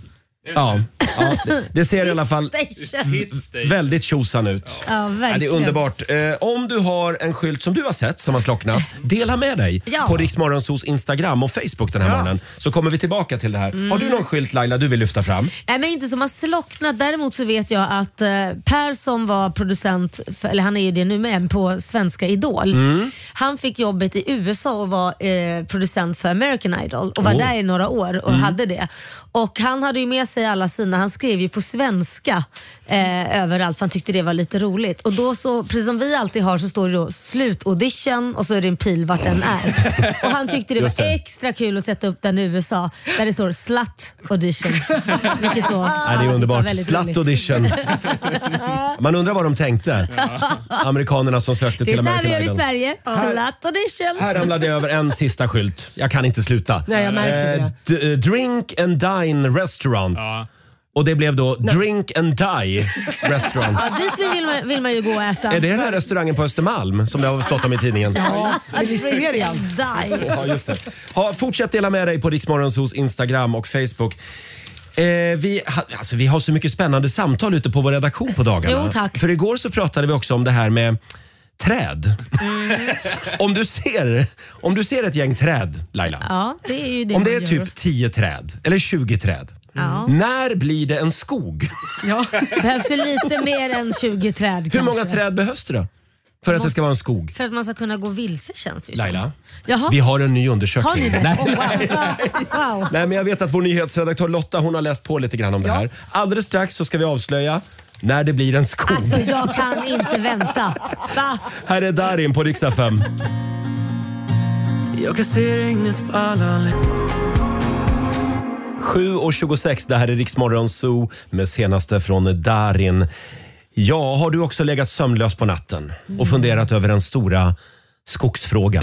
Ja, ja det, det ser i alla fall Station. väldigt tjosan ut. Ja, Ja, verkligen. det är underbart. Eh, om du har en skylt som du har sett som har slocknat, dela med dig Ja. på Riksmorgonsos Instagram och Facebook den här morgonen. Så kommer vi tillbaka till det här. Mm. Har du någon skylt, Laila, du vill lyfta fram? Nej, men inte som har slocknat. Däremot så vet jag att eh, Per som var producent, för, eller han är ju det nu med, på Svenska Idol. Mm. Han fick jobbet i U S A och var eh, producent för American Idol och var Oh. där i några år och hade det. Och han hade ju med sig alla sina, han skrev ju på svenska eh, överallt för han tyckte det var lite roligt. Och då så, precis som vi alltid har, så står det då slutaudition och så är det en pil vart den är. Och han tyckte det var Just det. extra kul att sätta upp den i U S A där det står slut audition. Vilket då, Ja, det är underbart. Slut Slut audition. Man undrar vad de tänkte. Amerikanerna som sökte Det till är så här vi American gör i Idol. Sverige. Slut audition. Här ramlade jag över en sista skylt. Jag kan inte sluta. Nej, jag märker Eh, d- Drink and Dine Restaurant. Ja. Och det blev då Drink and Die Restaurant. Ja, dit vill man, vill man ju gå och äta. Är det den här restaurangen på Östermalm som det har stått om i tidningen? Ja, Ministerian. Die. Ja, just det. Ha, fortsätt dela med dig på Riksmorgonsos Instagram och Facebook. Eh, vi, ha, alltså, vi har så mycket spännande samtal ute på vår redaktion på dagarna. Jo, tack. För igår så pratade vi också om det här med träd. Mm. om, du ser, om du ser ett gäng träd, Laila. Ja, det är ju det Om det man är gör. typ tio träd eller tjugo träd. Ja. När blir det en skog? Ja. Behövs ju lite mer än tjugo träd Hur kanske. många träd behövs det då? För att det ska vara en skog? För att man ska kunna gå vilse känns det ju Laila, som. Jaha. vi har en ny Har undersökning. ni det? Nej. Oh, wow. wow. Nej, men jag vet att vår nyhetsredaktör Lotta hon har läst på lite grann om det här. Alldeles strax så ska vi avslöja när det blir en skog. Alltså jag kan inte vänta. Va? Här är Darin på Rix F M. Jag kan se regnet falla. sju och tjugosex, det här är Rix Morgon Zoo med senaste från Darin. Ja, har du också legat sömnlös på natten och funderat över den stora skogsfrågan?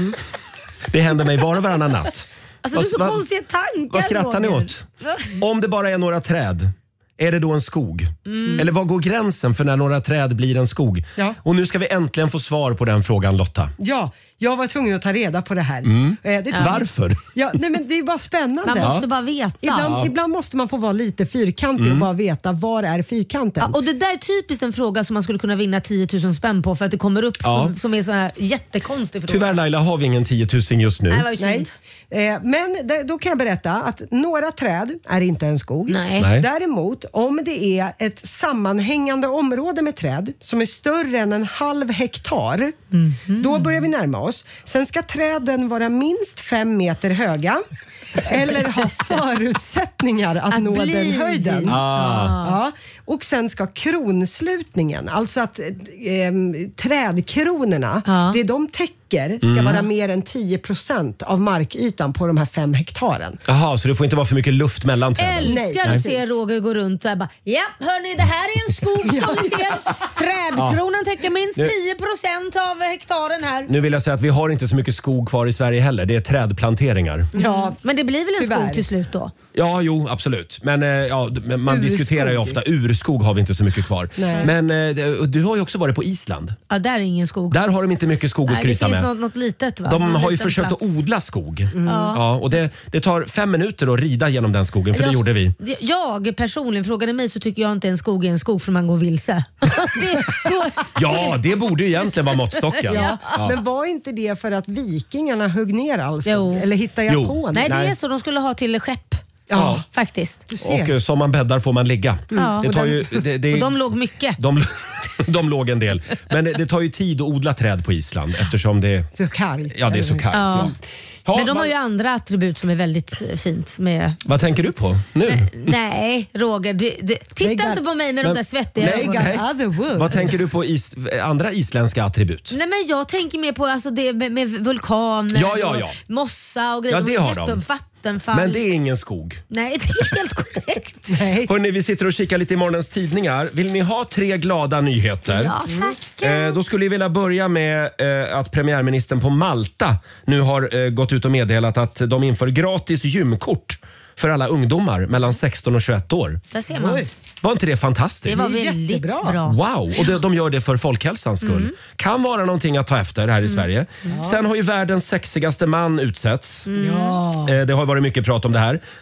Det händer mig var och varannan natt. Alltså du är så Vad- konstiga tankar, Vad skrattar ni Roger. åt? Om det bara är några träd, är det då en skog? Eller vad går gränsen för när några träd blir en skog? Ja. Och nu ska vi äntligen få svar på den frågan, Lotta. Ja, jag var tvungen att ta reda på det här. Eh, det tog- Varför? Ja, nej, men det är bara spännande. Man måste bara veta. Ibland, ibland måste man få vara lite fyrkantig och bara veta var är fyrkanten. Ja, och det där är typiskt en fråga som man skulle kunna vinna tio tusen spänn på för att det kommer upp Ja. som, som är så här jättekonstig fråga. Tyvärr Laila har vi ingen tiotusing just nu. Nej, det var ju Nej. synd. Eh, men det, då kan jag berätta att några träd är inte en skog. Nej. Nej. Däremot, om det är ett sammanhängande område med träd som är större än en halv hektar, då börjar vi närma oss. Sen ska träden vara minst fem meter höga eller ha förutsättningar att, Att nå bli den höjden. dit. Ah. Ja. Och sen ska kronslutningen, alltså att eh, trädkronorna, Ja. det de täcker ska vara mer än tio procent av markytan på de här fem hektaren. Jaha, så det får inte vara för mycket luft mellan träden? Älskar Nej. att se Roger gå runt och bara ja hörni det här är en skog som ni ser. Trädkronan täcker minst Nu- tio procent av hektaren här. Nu vill jag säga att vi har inte så mycket skog kvar i Sverige heller. Det är trädplanteringar. Ja, Men det blir väl en Tyvärr. skog till slut då? Ja, jo, absolut. Men, eh, ja, d- men man Urskog. diskuterar ju ofta. Urskog har vi inte så mycket kvar. Nej. Men eh, d- du har ju också varit på Island. Ja där är ingen skog. Där har de inte mycket skog att Nej, det skryta finns med. något, något litet va? De Någon har ju liten försökt plats. att odla skog. Ja, och det, det tar fem minuter att rida genom den skogen, för det Jag- gjorde vi. Jag personligen, frågade mig så tycker jag inte en skog är en skog för man går vilse. det, då, Ja, det borde ju egentligen vara måttstocken. Ja. Ja. Men var inte det för att vikingarna högg ner all skog? Jo. Eller hittade jag Jo. på en? Nej, det Nej. är så de skulle ha till skepp. Ja. Faktiskt. Du ser. Och eh, som man bäddar får man ligga. Ja, Det och tar den- ju, det, det, Och de låg mycket. de, de låg en del. Men det, det tar ju tid att odla träd på Island eftersom det, Så kargt. ja, det är så kallt. Ja. Ja. Ja, Men de man- har ju andra attribut som är väldigt eh, fint med... Vad tänker du på nu? Nej, Roger. Du, du, titta They got- inte på mig med de Men- där svettiga Nej, They got ögonen. nej. other wood. Vad tänker du på is, andra isländska attribut? Nej men jag tänker mer på alltså det med, med vulkaner Ja, ja, ja. och mossa och grejer. Ja, det är har jätte- de. Vattenfall. Men det är ingen skog. Nej, det är helt korrekt. Nej. Hörrni, vi sitter och kikar lite i morgonens tidningar. Vill ni ha tre glada nyheter? Ja, tack. Eh, då skulle jag vilja börja med eh, att premiärministern på Malta nu har eh, gått ut och meddelat att de inför gratis gymkort för alla ungdomar mellan sexton och tjugoett år. Där ser man. Oj. Var inte det Det fantastiskt? var Det är väldigt jättebra. bra. Wow, och de, de gör det för folkhälsans skull. Kan vara någonting att ta efter här i Sverige. Sen har ju världens sexigaste man utsetts. Ja. Eh, Det har varit mycket prat om det här.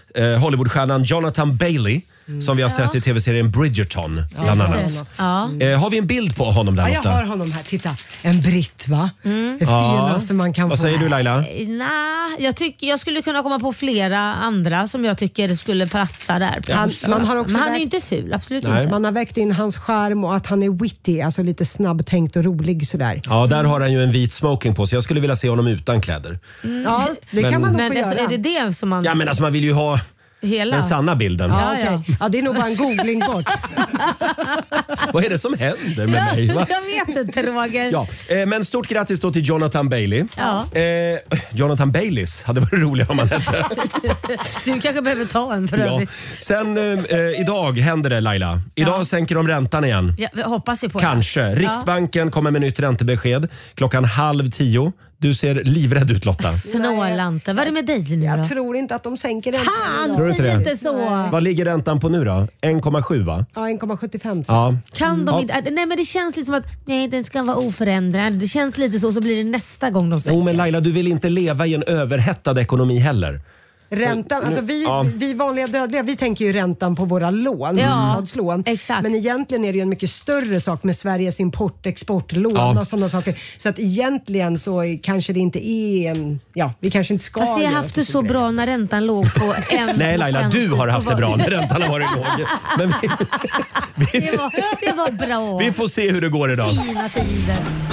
eh, Hollywoodstjärnan Jonathan Bailey mm. som vi har sett ja. i tv-serien Bridgerton bland annat. Ja. Eh, har vi en bild på honom där, ja, Lotta? jag har honom här. Titta, en britt va? Mm. Det finaste ja. man kan Vad få. säger du, Laila? Nej, jag, tycker, jag skulle kunna komma på flera andra som jag tycker skulle platsa där. Ja. Han, man har också Men han vägt, är ju inte ful, absolut Nej. inte. Man har vägt in hans charm och att han är witty, alltså lite snabbtänkt och rolig sådär. Ja, där har han ju en vit smoking på sig. Jag skulle vilja se honom utan kläder. Mm. Ja, det men, kan man nog men få alltså, göra. är det det som man... Ja, men alltså man vill ju ha Hela. den sanna bilden. Ja, okay. ja, det är nog bara en googling bort. Vad är det som händer med mig? Va? Jag vet inte, Roger. Ja, eh, men stort grattis då till Jonathan Bailey. Ja. Eh, Jonathan Baileys hade varit roligare om han hette. Du kanske behöver ta en för Ja. övrigt. Sen eh, idag händer det, Laila. Idag Ja. sänker de räntan igen. Ja, hoppas vi på Kanske. det. Riksbanken ja. kommer med nytt räntebesked klockan halv tio. Du ser livrädd ut, Lotta. Snålanta. Vad är det med dig nu då? Jag tror inte att de sänker räntan. Fan, Tror du inte säg det? inte så. Vad ligger räntan på nu då? en komma sju va? Ja, en komma sjuttiofem. Ja. Kan de Ja. inte, nej men det känns lite som att nej, den ska vara oförändrad. Det känns lite så, så blir det nästa gång de sänker. Jo, men Laila, du vill inte leva i en överhettad ekonomi heller. Räntan, alltså vi, Ja. vi vanliga dödliga, vi tänker ju räntan på våra lån, Ja, bostadslån. exakt. Men egentligen är det ju en mycket större sak med Sveriges import, exportlån Ja. och sådana saker. Så att egentligen så kanske det inte är en, ja vi kanske inte ska Fast vi har göra haft det stor så grej. bra när räntan låg på en Nej Laila, du har haft det bra när räntan har varit låg. Men vi, vi, Det var, det var bra. vi får se hur det går idag. Fina tider.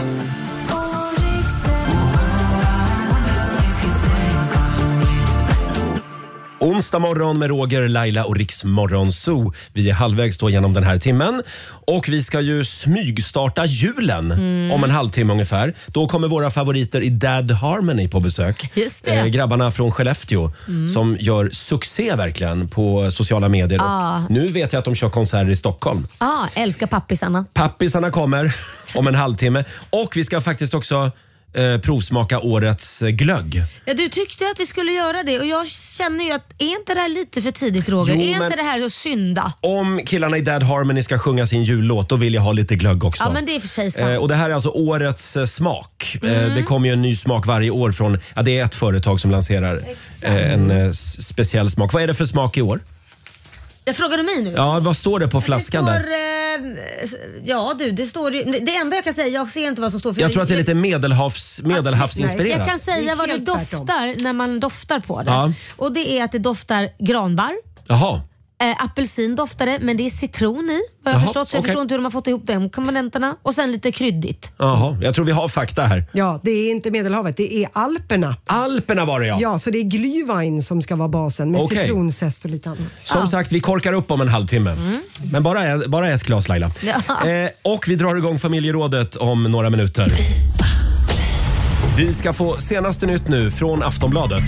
Onsdag morgon med Roger, Laila och Riks Morgonzoo. Vi är halvvägs då genom den här timmen. Och vi ska ju smygstarta julen mm. om en halvtimme ungefär. Då kommer våra favoriter i Dad Harmony på besök. Just det. Eh, grabbarna från Skellefteå mm. som gör succé verkligen på sociala medier. Ah. Och nu vet jag att de kör konserter i Stockholm. Ja, ah, älskar pappisarna. Pappisarna kommer om en halvtimme. Och vi ska faktiskt också eh, provsmaka årets eh, glögg. Ja, du tyckte att vi skulle göra det och jag känner ju att är inte det här lite för tidigt, Roger? Jo, är men- inte det här så synda? Om killarna i Dad Harmony ska sjunga sin jullåt, då vill jag ha lite glögg också. Ja, men det är för sig sant. Eh, och det här är alltså årets eh, smak. Eh, det kommer ju en ny smak varje år från, ja, det är ett företag som lanserar eh, en eh, s- speciell smak. Vad är det för smak i år? Jag frågar du mig nu? Ja, vad står det på flaskan det där? står, eh, ja du, det står ju- det enda jag kan säga, jag ser inte vad som står för Jag tror att det är lite medelhavs, medelhavsinspirerat. Jag kan säga vad det helt tvärtom. doftar när man doftar på det. Ja. Och det är att det doftar granbarr. Jaha. Eh, apelsin doftar det, men det är citron i vad jag Jaha, förstått. Så jag okej. förstår inte hur de har fått ihop de komponenterna. Och sen lite kryddigt. Jaha, jag tror vi har fakta här. Ja, det är inte Medelhavet, det är Alperna. Alperna var det ja. Ja, så det är glühwein som ska vara basen med Okej. citronzest och lite annat. Som Ja. sagt, vi korkar upp om en halvtimme. Men bara, en, bara ett glas Laila. Ja. Eh, och vi drar igång familjerådet om några minuter. Vi ska få senaste nytt nu från Aftonbladet.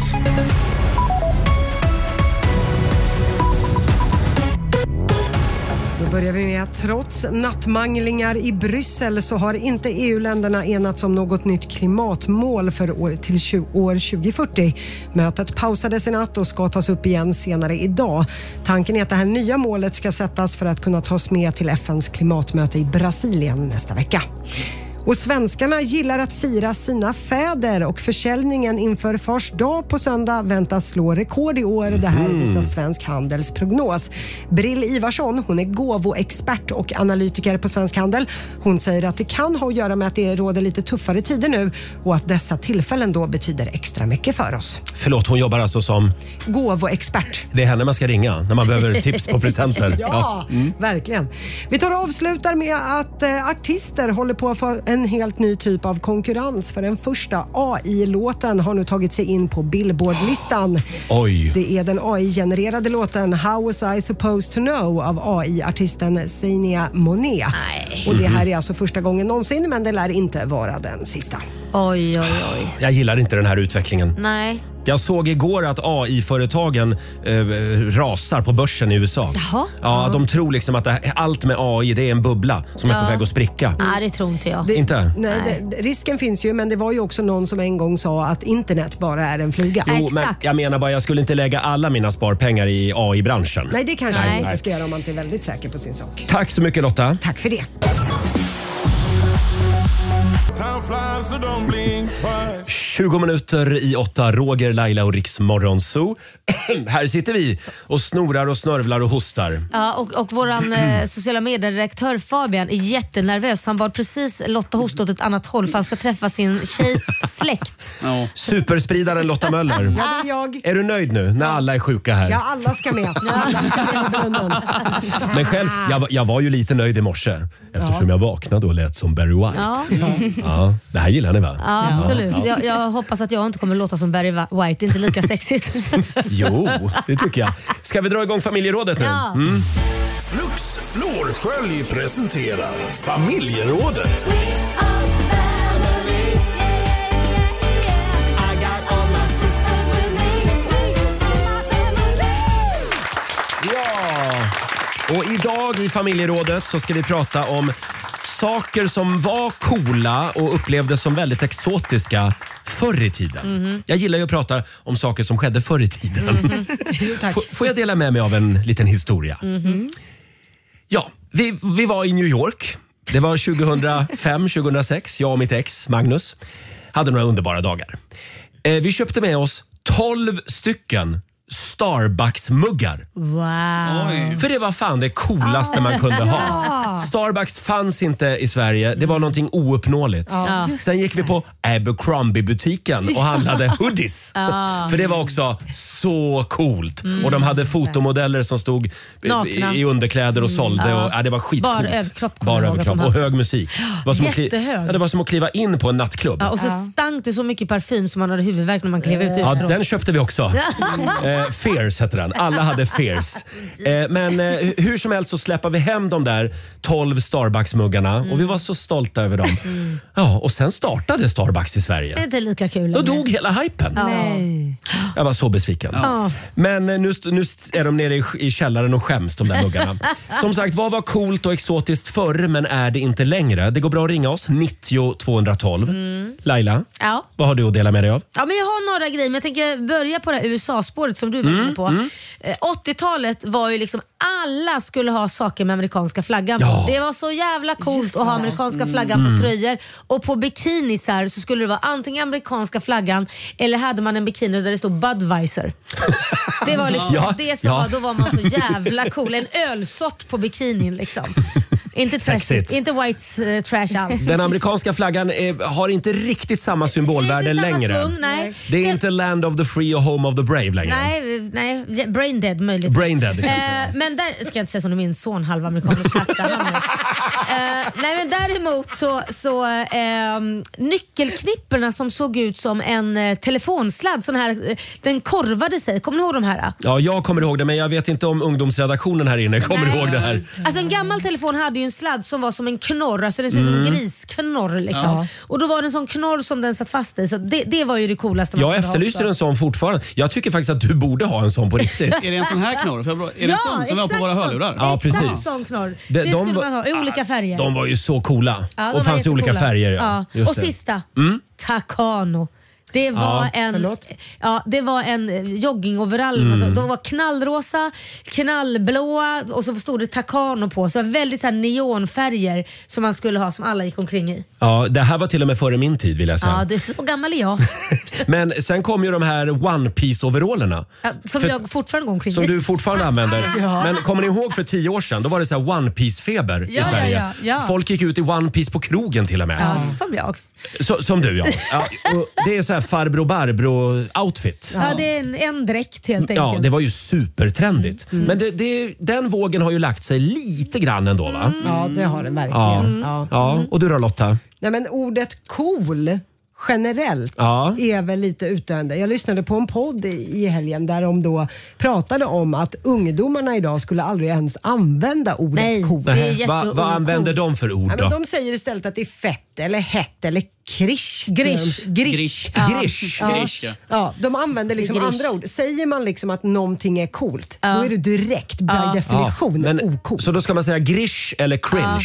Då börjar vi med att trots nattmanglingar i Bryssel så har inte E U-länderna enats om något nytt klimatmål för år till tjugo, år tjugo fyrtio. Mötet pausades i natt och ska tas upp igen senare idag. Tanken är att det här nya målet ska sättas för att kunna tas med till F N:s klimatmöte i Brasilien nästa vecka. Och svenskarna gillar att fira sina fäder och försäljningen inför Fars dag på söndag väntas slå rekord i år. Det här visar Svensk Handels prognos. Brill Ivarsson, hon är gåvoexpert och analytiker på Svensk Handel. Hon säger att det kan ha att göra med att det råder lite tuffare tider nu och att dessa tillfällen då betyder extra mycket för oss. Förlåt, hon jobbar alltså som... Gåvoexpert. Det är henne man ska ringa när man behöver tips på presenter. Ja, verkligen. Vi tar och avslutar med att eh, artister håller på att få en helt ny typ av konkurrens, för den första A I-låten har nu tagit sig in på Billboard-listan. Oj. Det är den A I-genererade låten How was I supposed to know av A I-artisten Sania Monet. Och det här är alltså första gången någonsin, men det lär inte vara den sista. Oj, oj, oj. Jag gillar inte den här utvecklingen. Nej. Jag såg igår att A I-företagen eh, rasar på börsen i U S A. Jaha. Ja, de tror liksom att det, allt med A I det är en bubbla som är Ja. på väg att spricka. Nej, det tror inte jag. Det, Inte? Nej, det, risken finns ju, men det var ju också någon som en gång sa att internet bara är en fluga. Jo, men Exakt. jag menar bara, jag skulle inte lägga alla mina sparpengar i A I-branschen. Nej, det kanske Nej. man inte ska göra om man inte är väldigt säker på sin sak. Tack så mycket Lotta. Tack för det. tjugo minuter i åtta, Roger, Laila och Riks Morgonzoo. Här sitter vi och snorar och snörvlar och hostar. Ja, och, och våran eh, sociala medieredaktör Fabian är jättenervös. Han bad precis Lotta hosta åt ett annat håll för han ska träffa sin tjejs släkt. Ja. Superspridaren Lotta Möller. Ja, det är jag. Är du nöjd nu när alla är sjuka här? Ja, alla ska med. Alla ska med i brunnen. Men själv, jag, jag var ju lite nöjd i morse eftersom ja. jag vaknade och lät som Barry White. Ja. Ja, det här gillar ni va? Ja, absolut. Ja. Jag, jag hoppas att jag inte kommer låta som Barry White. Det är inte lika sexigt. Jo, det tycker jag. Ska vi dra igång familjerådet nu? Ja. Mm. Flux Florskölj presenterar familjerådet. Ja, och idag i familjerådet så ska vi prata om saker som var coola och upplevdes som väldigt exotiska förr i tiden. Mm-hmm. Jag gillar ju att prata om saker som skedde förr i tiden. Mm-hmm. F- får jag dela med mig av en liten historia? Mm-hmm. Ja, vi, vi var i New York. Det var tjugohundrafem tjugohundrasex. Jag och mitt ex Magnus hade några underbara dagar. Eh, vi köpte med oss tolv stycken Starbucks-muggar. Wow. Oj. För det var fan det coolaste man kunde ha. Starbucks fanns inte i Sverige. Det var någonting ouppnåeligt. Ja. Sen gick vi på Abercrombie-butiken och handlade hoodies. Ja. För det var också så coolt. Mm. Och de hade fotomodeller som stod i, i underkläder och sålde. Mm. Och, ja, det var skitcoolt. Bara överkropp. Bara överkropp. Och hög musik. Det var, som att kliva, ja, det var som att kliva in på en nattklubb. Ja, och så stank det så mycket parfym som man hade huvudvärk när man klev ut. Ja, den köpte vi också. Eh, Fierce hette den. Alla hade Fierce. Eh, men eh, hur som helst så släpper vi hem de där tolv Starbucks-muggarna mm. och vi var så stolta över dem. Mm. Ja, och sen startade Starbucks i Sverige. Det är inte lika kul. Då dog hela hypen. Ja. Nej. Jag var så besviken. Ja. Men eh, nu, nu är de nere i, i källaren och skäms, de där muggarna. Som sagt, vad var coolt och exotiskt förr men är det inte längre? Det går bra att ringa oss, nittio tvåhundratolv. Mm. Laila, ja. vad har du att dela med dig av? Ja, men jag har några grejer, men jag tänker börja på det här U S A-spåret som du var inne på. Mm. Eh, åttiotalet var ju liksom alla skulle ha saker med amerikanska flaggan på. Ja. Det var så jävla coolt Just att ha amerikanska flaggan mm. på tröjor. Och på bikinisar så skulle det vara antingen amerikanska flaggan eller hade man en bikini där det stod Budweiser. Det var liksom ja. det som ja. var, då var man så jävla cool. En ölsort på bikinin liksom. Inte trashigt, inte white uh, trash alls. Den amerikanska flaggan är, har inte riktigt samma symbolvärde inte samma längre. Svung, nej. Det är Sen, inte land of the free och home of the brave längre. Nej, nej brain dead möjligt. Brain dead. Eh, men där ska jag inte säga som min son halvamerikan och slakta han är. Eh, nej men däremot så, så eh, nyckelknipporna som såg ut som en eh, telefonsladd, sån här, eh, den korvade sig. Kommer ni ihåg de här? Ja, jag kommer ihåg det, men jag vet inte om ungdomsredaktionen här inne kommer nej. ihåg det här. Alltså en gammal telefon hade ju en sladd som var som en knorr, alltså den såg ut mm. som en grisknorr liksom. Ja. Och då var det en sån knorr som den satt fast i, så det, det var ju det coolaste man jag efterlyser en sån fortfarande. Jag tycker faktiskt att du borde ha en sån på riktigt. Är det en sån här knorr? Är det en ja, sån som vi har på våra hörlurar? Ja, precis. Exakt sån knorr. Det, de, det de skulle var, man ha i olika färger. De var ju så coola. Ja, och fanns i olika färger. Ja. Ja. Och det. Sista, mm. Takano. Det var, ja, en, ja, det var en joggingoverall. Mm. Alltså, de var knallrosa, knallblåa och så stod det Takano på. Så väldigt så här neonfärger som man skulle ha, som alla gick omkring i. Ja, det här var till och med före min tid vill jag säga. Ja, det är så gammal är jag. Men sen kom ju de här One Piece-overallerna. Ja, som för, jag fortfarande går omkring i. Som du fortfarande använder. Ja. Men kommer ni ihåg för tio år sedan? Då var det så här One Piece-feber ja, i Sverige. Ja, ja, ja. Folk gick ut i One Piece på krogen till och med. Ja, som jag. Så, som du ja. ja och det är så här farbror Barbro-outfit. Ja, det är en, en dräkt helt enkelt. Ja, det var ju supertrendigt. Mm. Men det, det, den vågen har ju lagt sig lite grann ändå va? Mm. Ja, det har den verkligen. Ja. Mm. Ja. Ja. Och du då Lotta? Nej, men ordet cool generellt ja. är väl lite utdöende. Jag lyssnade på en podd i helgen där de då pratade om att ungdomarna idag skulle aldrig ens använda ordet Nej, cool. Det är Va, vad använder de för ord då? Ja, men de säger istället att det är fett eller hett eller krisch. Grish. Grish. Ja. Grish. Ja. Grish, ja. Ja, de använder liksom andra ord. Säger man liksom att någonting är coolt, ja. då är det direkt by ja. definition ja. Men, ocool. så då ska man säga grish eller cringe? Ja.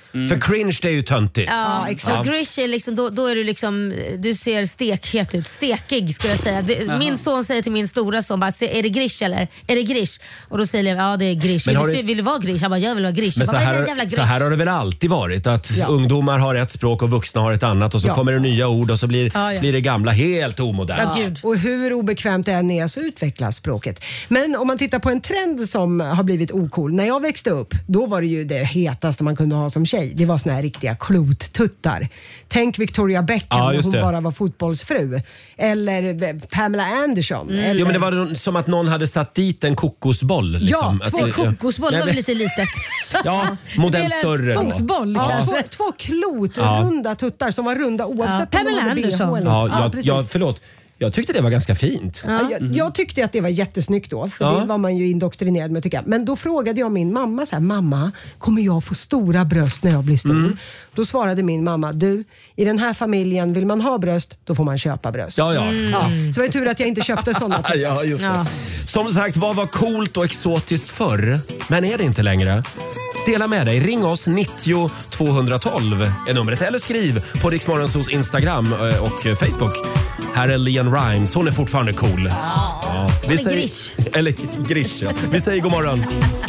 Mm. För cringe, det är ju töntigt. Ja, exakt. Ja. Grish är liksom, då, då är du liksom, du ser stekhet ut. Stekig skulle jag säga. Det, min son säger till min stora son bara, är det grish eller? Är det grish? Och då säger jag, ja det är grish. Vill du, det... vill du vara grish? Han bara, jag vill vara grish. Men så bara, här, jävla grish? så här har det väl alltid varit. Att ja. ungdomar har ett språk och vuxna har ett annat. Och så ja. kommer det nya ord och så blir, ja, ja. blir det gamla helt omodernt. Ja, och hur obekvämt det än är så utvecklas språket. Men om man tittar på en trend som har blivit ocool. När jag växte upp, då var det ju det hetaste man kunde ha som tjej. Det var såna här riktiga klottuttar. Tänk Victoria Beckham ja, när hon det. bara var fotbollsfru. Eller Pamela Anderson. Mm. Eller... Jo, men det var som att någon hade satt dit en kokosboll. Liksom. Ja, två att, kokosboll, det var väl lite litet. Ja, modell större. Fotboll ja. kanske. Ja, två, två klot och ja. runda tuttar som var runda oavsett ja. Pamela Anderson. Ja, ja, ja, förlåt. Jag tyckte det var ganska fint. Ja. Jag, jag tyckte att det var jättesnyggt då, för ja. det var man ju indoktrinerad med att tycka. Men då frågade jag min mamma så här, mamma, kommer jag få stora bröst när jag blir stor? Mm. Då svarade min mamma, du, i den här familjen vill man ha bröst, då får man köpa bröst. Ja, ja. Mm. ja. Så det var tur att jag inte köpte sådana. Ja, just det. Ja. Som sagt, vad var coolt och exotiskt förr, men är det inte längre? Dela med dig. Ring oss, nittio tvåhundratolv är numret. Eller skriv på Rix Morgonzoos Instagram och Facebook. Här är Leon Rimes. Hon är fortfarande cool. Ja. Ja. Vi eller säger, grish. Eller grish, ja. Vi säger god morgon.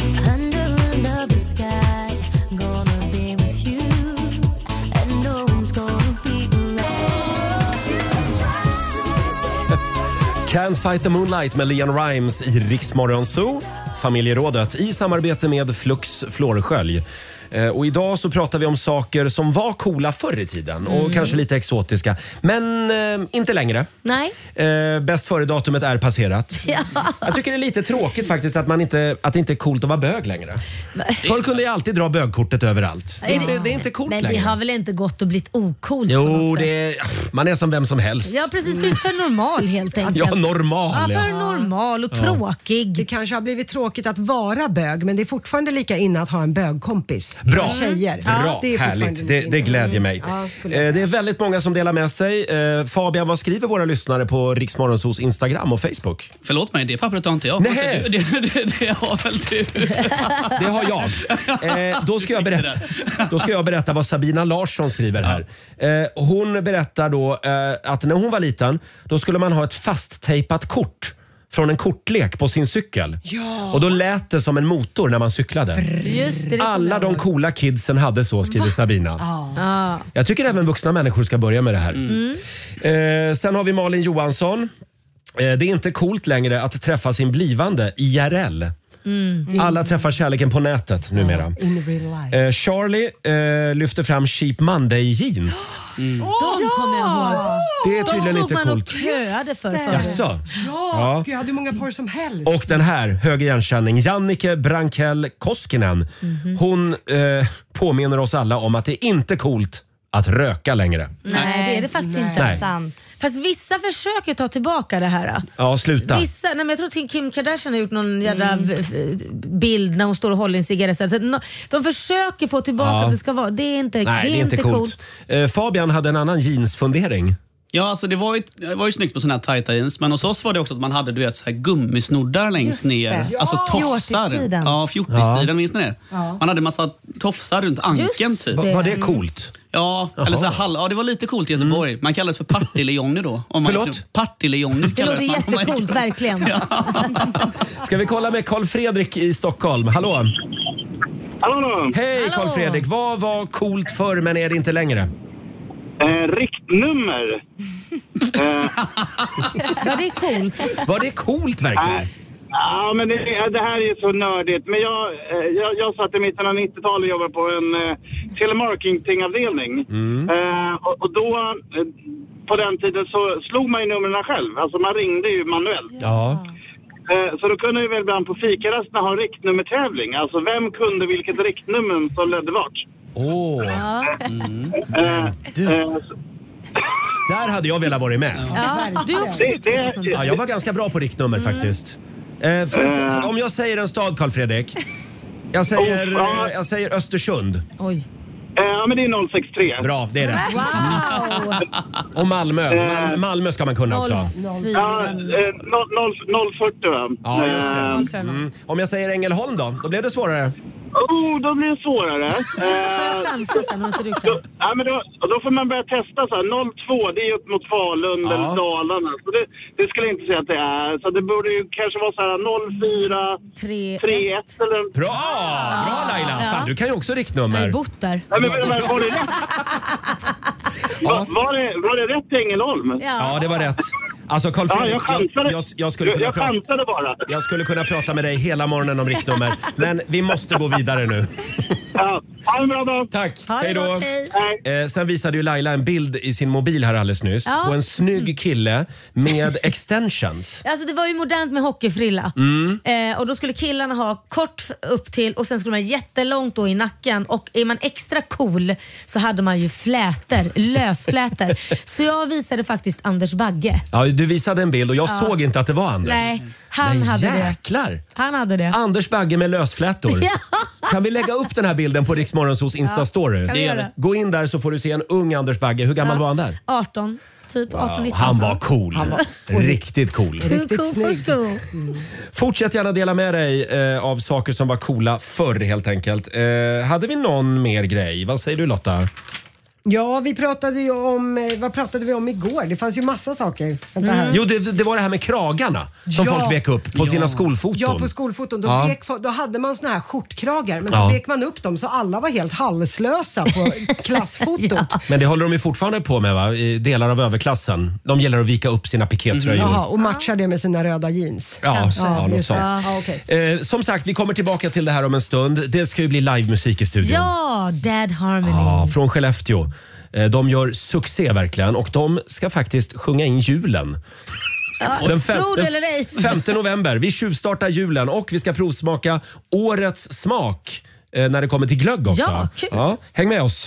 Can't fight the moonlight med Leon Rimes i Rix Morgonzoo. Familjerådet i samarbete med Flux Flårskölj. Eh, och idag så pratar vi om saker som var coola förr i tiden och mm. kanske lite exotiska. Men eh, inte längre. Nej. Eh, bäst före datumet är passerat. Ja. Jag tycker det är lite tråkigt faktiskt att, man inte, att det inte är coolt att vara bög längre. Folk kunde ju alltid dra bögkortet överallt. Ja. Det, är inte, det är inte coolt Men längre. det har väl inte gått och blivit ocoolt jo, på något det är, man är som vem som helst. Ja, precis. Du är för normal helt enkelt. Ja, normal. Ja, för normal och ja. tråkig. Det kanske har blivit tråkigt att vara bög, men det är fortfarande lika inne att ha en bögkompis. Bra. Tjejer. Bra, det är härligt. Det, det glädjer mig. Ja, det är väldigt många som delar med sig. Fabian, vad skriver våra lyssnare på Rix Morgonzoos Instagram och Facebook? Förlåt mig, det pappret har inte jag. Nej. Det, det, det, det har väl du? Det har jag. Eh, då, ska jag berätta, då ska jag berätta vad Sabina Larsson skriver här. Eh, hon berättar då eh, att när hon var liten, då skulle man ha ett fasttejpat kort från en kortlek på sin cykel. Ja. Och då lät det som en motor när man cyklade. Just det, det alla de coola kidsen hade så, skriver Va? Sabina. Ah. Jag tycker även vuxna människor ska börja med det här. Mm. Eh, sen har vi Malin Johansson. Eh, det är inte coolt längre att träffa sin blivande I R L. Mm. Alla träffar kärleken på nätet numera. Ja, eh, Charlie eh, lyfter fram Cheap Monday jeans. Mm. De kommer jag ihåg. Det är tydligen inte coolt. De stod man och köade för förr. Jaså? Ja, jag hade många par som helst. Och den här, hög igenkänning, Jannike Brankell Koskinen. Mm-hmm. Hon eh, påminner oss alla om att det är inte coolt att röka längre. Nej, det är det faktiskt Nej. inte. Nej. Sant. Fast vissa försöker ta tillbaka det här. Ja, sluta. Vissa, nej, men jag tror att Kim Kardashian har gjort någon jävla mm. bild när hon står och håller en cigarett. De försöker få tillbaka ja. att det ska vara. Det är inte, Nej, det är det är inte coolt. coolt. Eh, Fabian hade en annan jeansfundering. Ja, alltså det var ju, det var ju snyggt på såna här tajta jeans, men hos oss var det också att man hade, du vet, så här gummisnoddar längst ner. Ja. Alltså tofsar. Fjortistiden. Ja, fjortistiden, ja. minns ni det? Ja. Man hade massa tofsar runt ankeln typ. Va, var det coolt? Ja, eller så här, ja, det var lite coolt i Göteborg. Mm. Man kallades för Partille-Johnny då. Om Förlåt? Man, Partille-Johnny det låter jättecoolt, verkligen. Ja. Ska vi kolla med Carl Fredrik i Stockholm? Hallå? Hallå? Hej Carl Fredrik, vad var coolt förr men är det inte längre? Eh, riktnummer. eh. Var det coolt? Var det coolt verkligen? Äh. Ja, men det, det här är så nördigt. Men jag, jag, jag satt i mitten av nittiotalet och jobbade på en uh, telemarketingavdelning. Mm. Uh, och, och då, uh, på den tiden så slog man ju numren själv. Alltså man ringde ju manuellt. Ja. Uh, så då kunde vi väl ibland på fikarasterna ha riktnummertävling. Alltså vem kunde vilket riktnummer som ledde vart? Åh. Oh. Ja. Mm. Uh, du. Uh, Där hade jag velat vara med. Ja, du också det, det, ja, jag var ganska bra på riktnummer mm. faktiskt. Eh, för, om jag säger en stad, Carl Fredrik. Jag säger, oh, jag säger Östersund. Oj. Ja, men det är noll sex tre. Bra, det är rätt. Wow. Och Malmö. Mal- Malmö ska man kunna också. Ja, noll fyrtio va? Ja, just det. Mm. Om jag säger Ängelholm då? Då blir det svårare. Oh, då blir det svårare. Får jag chansa sen om inte du kan? Då, ja, men då, då får man börja testa så här. noll två, det är upp mot Falun Ja. eller Dalarna. Så det, det skulle jag inte säga att det är. Så det borde ju kanske vara så här noll fyra, tre ett eller... Bra! Bra Laila! Ja. Fan, du kan ju också Jag har riktnummer. ju bott där. Ja, men, men, men var det rätt? Va, var, det, var det rätt i Ängelholm? Ja, det var rätt. Alltså Carl Ja, Fredrik, jag chansade. jag, jag, jag, skulle Jag, kunna jag prata, chansade bara. jag skulle kunna prata med dig hela morgonen om riktnummer. Men vi måste gå vidare nu. Ja, ha en bra dag. Tack, Ha det hej då. gott, hej. Eh, sen visade ju Laila en bild i sin mobil här alldeles nyss Ja. på en snygg kille med extensions. Alltså det var ju modernt med hockeyfrilla. Mm. Eh, och då skulle killarna ha kort upp till och sen skulle man ha jättelångt då i nacken. Och är man extra cool så hade man ju flätor, lösflätor. Så jag visade faktiskt Anders Bagge. Ja, du visade en bild och jag Ja. såg inte att det var Anders. Nej, han Men hade jäklar. det. Han hade det. Anders Bagge med lösflätor. Ja. Kan vi lägga upp den här bilden på Rix Morgonzos Insta-story? kan vi göra. Gå in där så får du se en ung Anders Bagge. Hur gammal Ja. var han där? arton, typ arton nitton. Han var cool. Riktigt cool. Too cool for school. Fortsätt gärna dela med dig eh, av saker som var coola förr helt enkelt. Eh, hade vi någon mer grej? Vad säger du Lotta? Ja, vi pratade ju om, eh, vad pratade vi om igår? Det fanns ju massa saker. Vänta här. Jo, det, det var det här med kragarna som Ja. folk vek upp på sina skolfoton. Ja, på skolfoton. Då, Ja. vek, då hade man såna här skjortkragar, men så Ja. vek man upp dem så alla var helt halslösa på klassfotot. Men det håller de ju fortfarande på med va? I delar av överklassen. De gillar att vika upp sina pikétröjor. Jaha, och matchar det med sina röda jeans. Ja, ja, något just det. sånt. Ja, okej. Eh, som sagt, vi kommer tillbaka till det här om en stund. Det ska ju bli livemusik i studion. Ja, Dad Harmony. Ja, från Skellefteå. Eh, De gör succé verkligen och de ska faktiskt sjunga in julen. Ja, Den fem- tror du den eller ej? femte november. Vi tjuvstartar julen och vi ska provsmaka årets smak eh, när det kommer till glögg också. Ja, kul. Ja, häng med oss.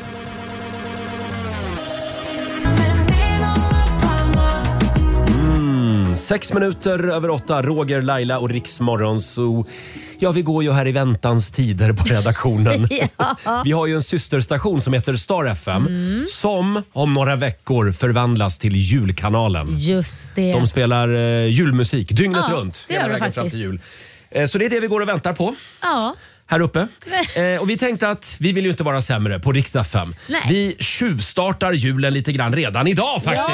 Mm, sex minuter över åtta. Roger, Laila och Rix Morgonzoo. Ja, vi går ju här i väntans tider på redaktionen. Ja. Vi har ju en systerstation som heter Star F M som om några veckor förvandlas till julkanalen. Just det. De spelar eh, julmusik dygnet Ja, runt det hela gör de vägen fram faktiskt. till jul. Eh, så det är det vi går och väntar på Ja. här uppe. Eh, och vi tänkte att vi vill ju inte vara sämre på Rix F M. Nej. Vi tjuvstartar julen lite grann redan idag faktiskt.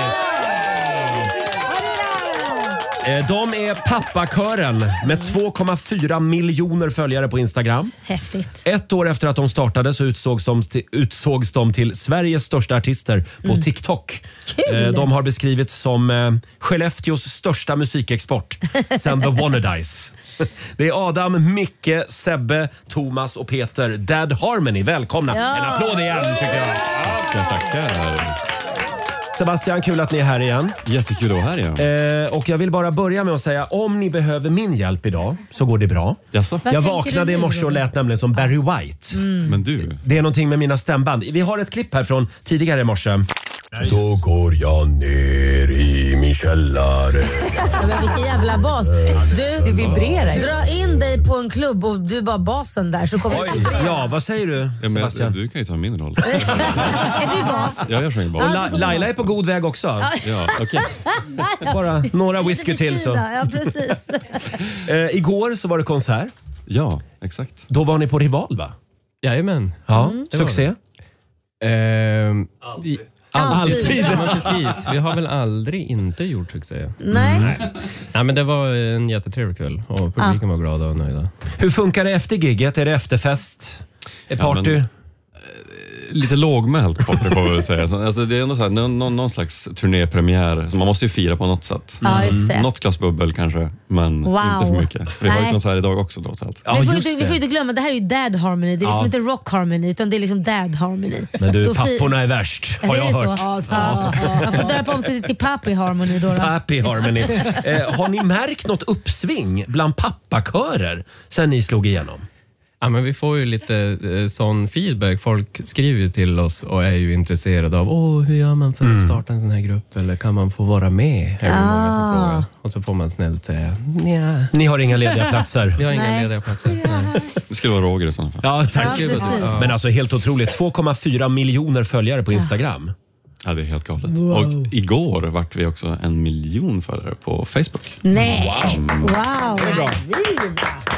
Eh, De är pappakören med två komma fyra miljoner följare på Instagram. Häftigt. Ett år efter att de startade så utsågs de till, utsågs de till Sveriges största artister på TikTok. Kul. Eh, De har beskrivits som eh, Skellefteås största musikexport sen The Wannadies. Det är Adam, Micke, Sebbe, Thomas och Peter. Dad Harmony, välkomna. Ja. En applåd igen tycker jag. Jag tackar. Sebastian, kul att ni är här igen. Jättekul att vara här igen. Eh, och jag vill bara börja med att säga om ni behöver min hjälp idag så går det bra. Jaså? Vad Jag tänker vaknade du i nu, morse och Roger? lät nämligen som Barry White. Men du, Det är någonting med mina stämband. Vi har ett klipp här från tidigare i morse. Då går jag ner i min källare. Ja, men vilken jävla bas. Du, Det vibrerar. dra in dig på en klubb och du bara basen där så kommer det Oj, vibrera. ja, vad säger du ja, men, Sebastian? du kan ju ta min roll. Är du bas? Ja, jag sjunger Och bara. La- Laila är på god väg också. Ja, okej. Bara några whisky Lite till så. förkylda, Ja, precis. Eh, igår så var det konsert. Ja, exakt. Då var ni på Rival va? Jajamän. Ja, det var succé. Ehm, i- Alltid. Alltid. Ja, men precis. Vi har väl aldrig inte gjort succé. Nej. Nej, men det var en jättetrevlig kväll och publiken var glada och nöjda. Hur funkar det efter gigget? Är det efterfest? Är Ja, party? men- Lite lågmält party får man väl säga. Så, alltså, det är ändå så här, någon, någon, någon slags turnépremiär. Så man måste ju fira på något sätt. Ja, just det. Något glas bubbel kanske, men Wow. inte för mycket. För vi har ju Nej. konsert idag också trots allt. Ja, Men vi får just inte, vi får det. inte glömma, det här är ju Dad Harmony. Det är liksom Ja. inte Rock Harmony utan det är liksom Dad Harmony. Men du, Då fi- papporna är värst, har Är jag det så? hört. Ja, ja. Man får döpa om sig till Papi Harmony då. då. Happy Harmony. Eh, har ni märkt något uppsving bland pappakörer sen ni slog igenom? Ja, men vi får ju lite eh, sån feedback. Folk skriver ju till oss och är ju intresserade av Åh, hur gör man för att starta en sån här grupp? Eller kan man få vara med? Är det många som Ah. frågar. Och så får man snällt säga nja, Ni har inga lediga platser? vi har inga Nej. lediga platser. Nej. Det skulle vara Roger i sådana fall. Ja, tack. Ja, precis. Ja. Men alltså helt otroligt. två komma fyra miljoner följare på Instagram. Ja, det är helt galet. Och igår vart vi också en miljon följare på Facebook. Nej. Wow. Det är bra.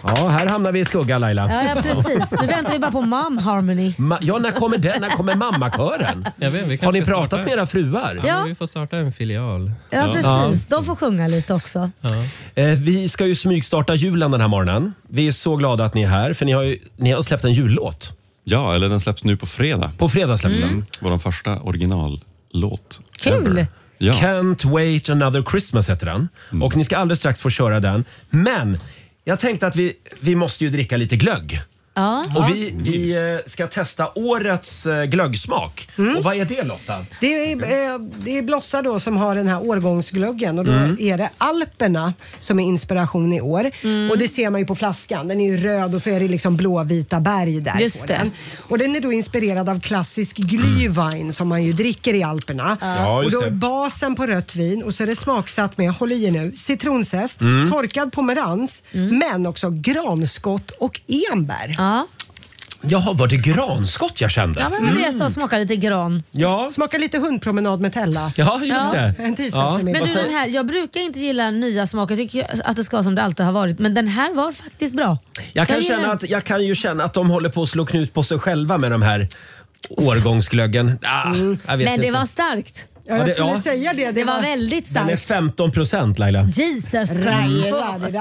Ja, här hamnar vi i skugga, Laila. Ja, ja, precis. Nu väntar vi bara på Mom Harmony. Ma- ja, när kommer den? När kommer mammakören? Jag vet, vi Har ni kanske pratat startar- med era fruar? Ja, Ja. men vi får starta en filial. Ja, precis. De får sjunga lite också. Eh, vi ska ju smygstarta julen den här morgonen. Vi är så glada att ni är här, för ni har, ju, ni har släppt en jullåt. Ja, eller den släpps nu på fredag. På fredag släpps Mm. den. Vår första originallåt. Kul! Ever. Ja. Can't wait another Christmas heter den. Och ni ska alldeles strax få köra den. Men jag tänkte att vi, vi måste ju dricka lite glögg. Ja. Och vi, vi eh, ska testa årets eh, glöggsmak. Och vad är det, Lotta? Det är, eh, det är Blossa då som har den här årgångsglöggen och då Mm. är det Alperna som är inspiration i år. Och det ser man ju på flaskan. Den är ju röd och så är det liksom blåvita berg där Just på det. den. Och den är då inspirerad av klassisk glühwein som man ju dricker i Alperna. Ja, just och då det. är basen på rött vin och så är det smaksatt med, håll i er nu, citronzest, Mm. torkad pomerans, men också granskott och enbär. Ja. Jaha, var det granskott jag kände? Ja, men det är så smakar lite gran. Ja, Smakar lite hundpromenad med Tella. ja just Ja. det. En tisdagseftermiddag. Men du, den här, jag brukar inte gilla nya smaker. Jag tycker att det ska vara som det alltid har varit. Men den här var faktiskt bra. Jag kan, Jag gillar känna den. att, jag kan ju känna att de håller på att slå knut på sig själva med de här årgångsglöggen. Ah, jag vet Men det inte. var starkt. Ja, jag det- skulle ja. säga det. Det var väldigt Den är starkt. femton procent, Laila. Jesus Christ. Rajela, det där.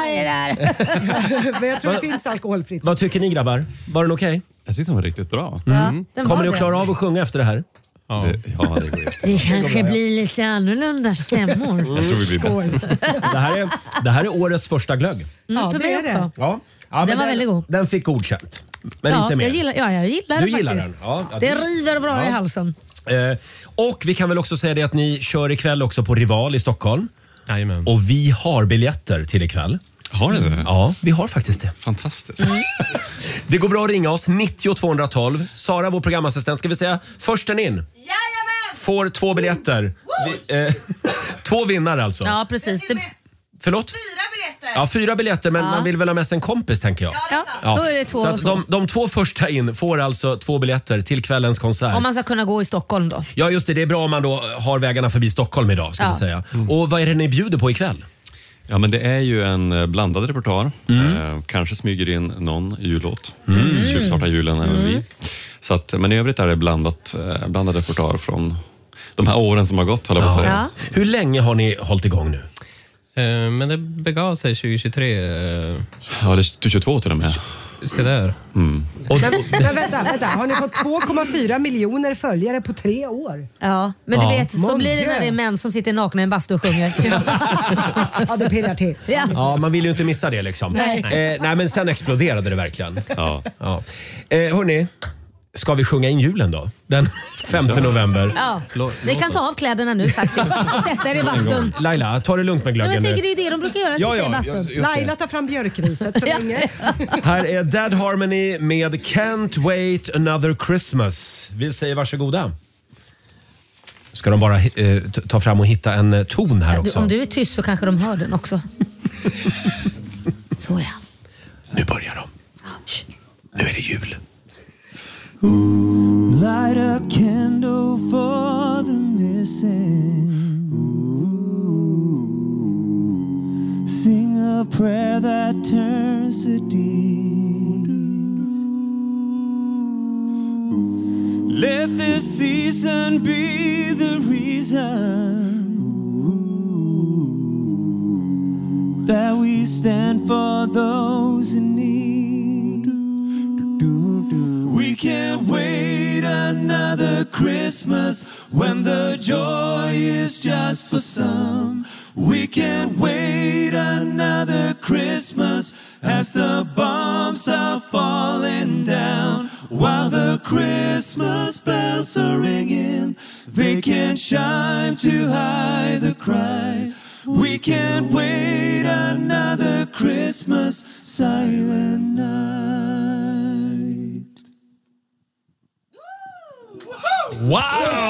där. Men jag tror det finns alkoholfritt. Vad tycker ni, grabbar? Var den okej? Jag tyckte den var riktigt bra. Ja, den Kommer var ni att det. klara av att sjunga efter det här? Ja, det, ja, det går jättebra. Det kanske blir lite annorlunda stämmor. Jag tror vi blir bättre. Det här är, det här är årets första glögg. Mm, Ja, för det mig är det. också. Ja. Ja, men Den var den, väldigt god. Den fick godkänt. Men Ja, inte mer. jag gillar, ja, jag gillar Du den gillar faktiskt. den? Ja, ja, Det du- river bra Ja. i halsen. Eh, och vi kan väl också säga det att ni kör ikväll också på Rival i Stockholm. Jajamän. Och vi har biljetter till ikväll. Har ni det? Ja, vi har faktiskt det. Fantastiskt. Det går bra att ringa oss, nittio tvåhundratolv. Sara, vår programassistent, ska vi säga försten in? Jajamän! Får två biljetter. Vi, eh, två vinnare alltså. Ja, precis. Det, Förlåt? Fyra biljetter! Ja, fyra biljetter, men Ja. man vill väl ha med sig en kompis, tänker jag. Ja, det är sant. då är det två Så och att två. de, de två första in får alltså två biljetter till kvällens konsert. Om man ska kunna gå i Stockholm då. Ja, just det. Det är bra om man då har vägarna förbi Stockholm idag, ska Ja. vi säga. Och vad är det ni bjuder på ikväll? Ja, men det är ju en eh, blandad repertoar. Eh, kanske smyger in någon jullåt. Mm. Tjuvstarta julen även vi. Så att, men i övrigt är det blandat, eh, blandad repertoar från de här åren som har gått, håller jag på att säga. Ja. Hur länge har ni hållit igång nu? Eh, Men det begav sig tjugohundratjugotre. eh, Ja, det är tjugotvå till och med. Se där. Mm. Och, Men, men vänta, vänta, har ni fått två komma fyra miljoner följare på tre år? Ja, men du Ja. vet, så blir det när det är män som sitter nakna i en bastu och sjunger. Ja, det pirrar till. Ja. ja, man vill ju inte missa det liksom. Nej. Eh, nej, men sen exploderade det verkligen. Ja. Ja. Eh, hörni, ska vi sjunga in julen då? Den femte november. Ja. Lå- Ni kan låt ta oss. av kläderna nu faktiskt. Sätt er i bastun. Laila, ta det lugnt med Ja, men glöggen jag tänker nu. det är ju det de brukar göra, Ja, sitta ja, i bastun. just det. Laila tar fram björkriset så Ja. länge. Här är Dead Harmony med Can't Wait Another Christmas. Vi säger varsågoda. Ska de bara eh, t- ta fram och hitta en eh, ton här Du, också? om du är tyst så kanske de hör den också. Så ja. Nu börjar de. Nu är det jul. Light a candle for the missing. Sing a prayer that turns to deeds. Let this season be the reason that we stand for those in need. We can't wait another Christmas when the joy is just for some. We can't wait another Christmas as the bombs are falling down. While the Christmas bells are ringing, they can't chime to hide the cries. We can't wait another Christmas, silent night. Wow!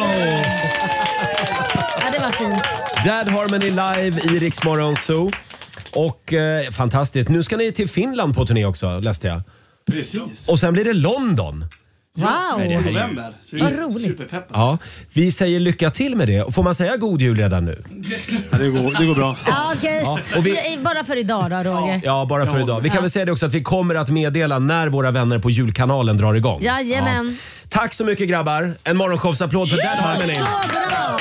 Ja, det var fint. Dead Harmony live i Rix Morgon Zoo. Och eh, fantastiskt. Nu ska ni till Finland på turné också, läste jag. Precis. Och sen blir det London. Wow! Nej, det här är ju- november. Så vi Vad är roligt. superpeppade. Ja, vi säger lycka till med det. Och får man säga god jul redan nu? Ja, det, går, det går bra. Ja, okej. Ja, och vi- Bara för idag då, Roger. Ja, bara för idag. Vi kan väl säga det också att vi kommer att meddela när våra vänner på julkanalen drar igång. Jajamän. Ja. Tack så mycket grabbar. En morgonshowsapplåd för Dead Harmony. Så bra!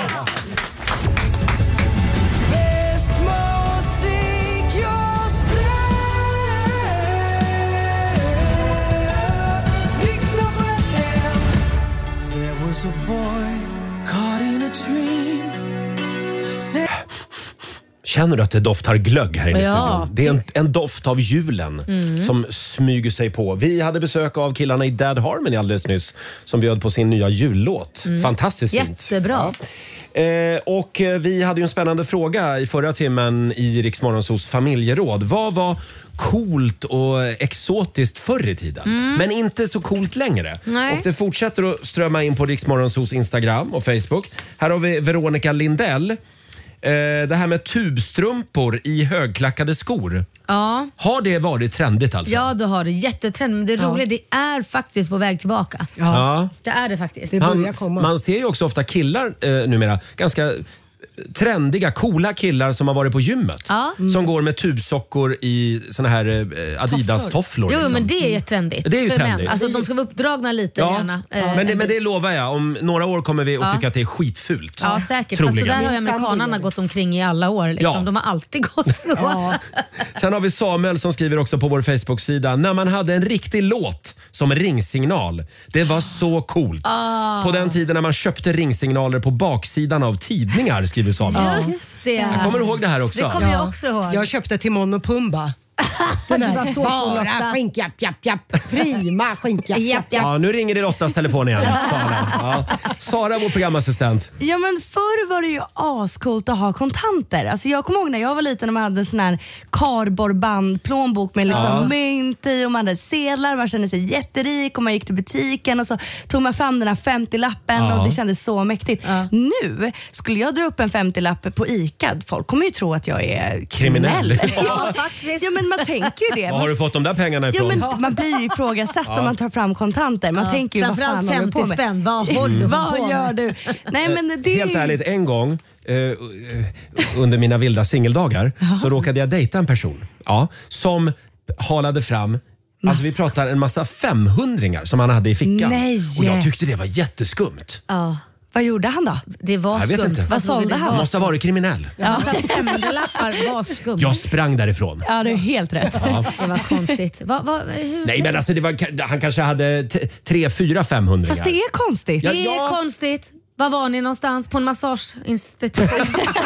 Känner du att det doftar glögg här inne i Ja. studion? Det är en, en doft av julen Mm. som smyger sig på. Vi hade besök av killarna i Dead Harmony alldeles nyss som bjöd på sin nya jullåt. Mm. Fantastiskt fint. Jättebra. Ja. Eh, och eh, vi hade ju en spännande fråga i förra timmen i Rix Morgonzoos familjeråd. Vad var coolt och exotiskt förr i tiden? Mm. Men inte så coolt längre. Nej. Och det fortsätter att strömma in på Rix Morgonzoos Instagram och Facebook. Här har vi Veronica Lindell. Eh, det här med tubstrumpor i högklackade skor. Ja. Har det varit trendigt alltså? Ja, du har det. Jättetrend. Men det Ja. roliga, det är faktiskt på väg tillbaka. Ja. Det är det faktiskt. Det börjar komma. Man ser ju också ofta killar eh, numera, ganska trendiga, coola killar som har varit på gymmet. Ja. Som går med tubsockor i såna här eh, Adidas-tofflor. Jo, liksom. men det är trendigt. Det är ju för trendigt. män. Alltså, de ska vara uppdragna lite Ja, gärna. men, det, men det lovar jag. Om några år kommer vi att Ja. tycka att det är skitfult. Ja, säkert. Fast Troligen. så där har ju Min amerikanarna sambo gör gått omkring i alla år. Liksom. Ja. De har alltid gått så. Ja. Sen har vi Samuel som skriver också på vår Facebook-sida. När man hade en riktig låt som ringsignal. Det var så coolt. Ah. På den tiden när man köpte ringsignaler på baksidan av tidningar, skriver Samuel. Just det. Jag kommer ihåg det här också. Det kommer jag också ihåg. Jag köpte Timon och Pumba. Den Det var här, så coolt, bara Lotta. skinkjapp, japp, japp. Prima skinkjapp, Japp, japp, japp. Ja, nu ringer det Lottas telefon igen. Sara, ja. Sara, vår programassistent. Ja, men förr var det ju ascoolt att ha kontanter. Alltså jag kommer ihåg när jag var liten och man hade sån här kardborreband plånbok med liksom Ja. mynt i och man hade sedlar, man kände sig jätterik och man gick till butiken och så tog man fram den här femtiolappen Ja. och det kändes så mäktigt. Ja. Nu skulle jag dra upp en femtiolapp på ICA, folk kommer ju tro att jag är kriminell. Kriminell. Ja, faktiskt. Ja, men man tänker ju det. Var har du fått de där pengarna Ja, ifrån? men man blir ju ifrågasatt om man tar fram kontanter. Man Ja, tänker ju, vad fan framförallt håller du på femtio med? spänn. Vad håller hon på Vad med? gör du? Nej, men det är Helt ju... ärligt, en gång eh, eh, under mina vilda singeldagar så råkade jag dejta en person ja, som halade fram. Alltså vi pratar en massa femhundringar som han hade i fickan. Nej. Och jag tyckte det var jätteskumt. Ja, Vad gjorde han då? det var Jag vet skumt. inte. Vad sålde han? Han måste ha varit kriminell. Ja. femhundralappar var skumt. Jag sprang därifrån. Ja, det är helt rätt. Det var konstigt. Va, va, hur? Nej men alltså det var, han kanske hade t- tre, fyra femhundringar. Fast det är konstigt. Ja, Det är ja. konstigt. Var var ni någonstans? På en massageinstitution?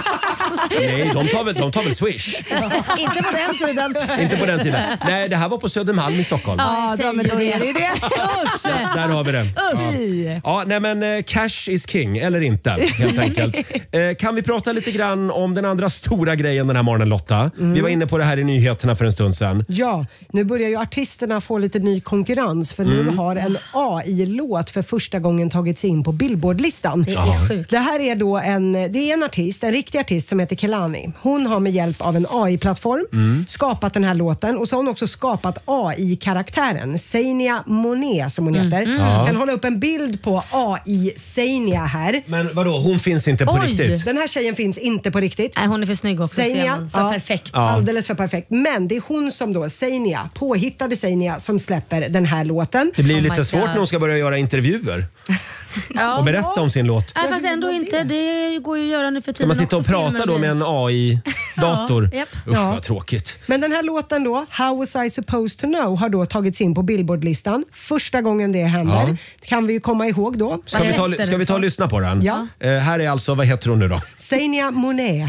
Nej, de tar väl, de tar väl Swish. Inte på den tiden. Inte på den tiden. Nej, det här var på Södermalm i Stockholm. Ja, Ja, men då säger är det det. det. Usch! Där har vi det. Usch. Ja, nej men eh, cash is king, eller inte helt enkelt. Eh, kan vi prata lite grann om den andra stora grejen den här morgonen, Lotta? Vi var inne på det här i nyheterna för en stund sedan. Ja, nu börjar ju artisterna få lite ny konkurrens för Mm. nu har en A I-låt för första gången tagit sig in på Billboardlistan. Det är sjukt. Det här är då en, det är en artist, en riktig artist som heter Kelani. Hon har med hjälp av en A I-plattform Mm. skapat den här låten och så har hon också skapat A I-karaktären Seinia Monet som hon heter. Ja. Kan hålla upp en bild på A I-Seinia här. Men vadå, hon finns inte på Oj. riktigt? Den här tjejen finns inte på riktigt. Nej, hon är för snygg också. ser Seinia, man. För ja, perfekt. Ja. alldeles för perfekt. Men det är hon som då, Seinia, påhittade Seinia som släpper den här låten. Det blir ju Oh my lite svårt God. när hon ska börja göra intervjuer Ja. och berätta om sin låt. Nej, fast ändå inte. Det går ju att göra nu för Ska tiden man sitta och också, prata filmer då med en A I-dator? Ja, japp. Usch Ja. vad tråkigt. Men den här låten då, How was I supposed to know, har då tagits in på Billboardlistan. Första gången det händer. Ja. Det kan vi ju komma ihåg då. Ska vi, ta, heter ska den vi ta och så? lyssna på den? Ja. Eh, här är alltså, vad heter hon nu då? Seinia Monet.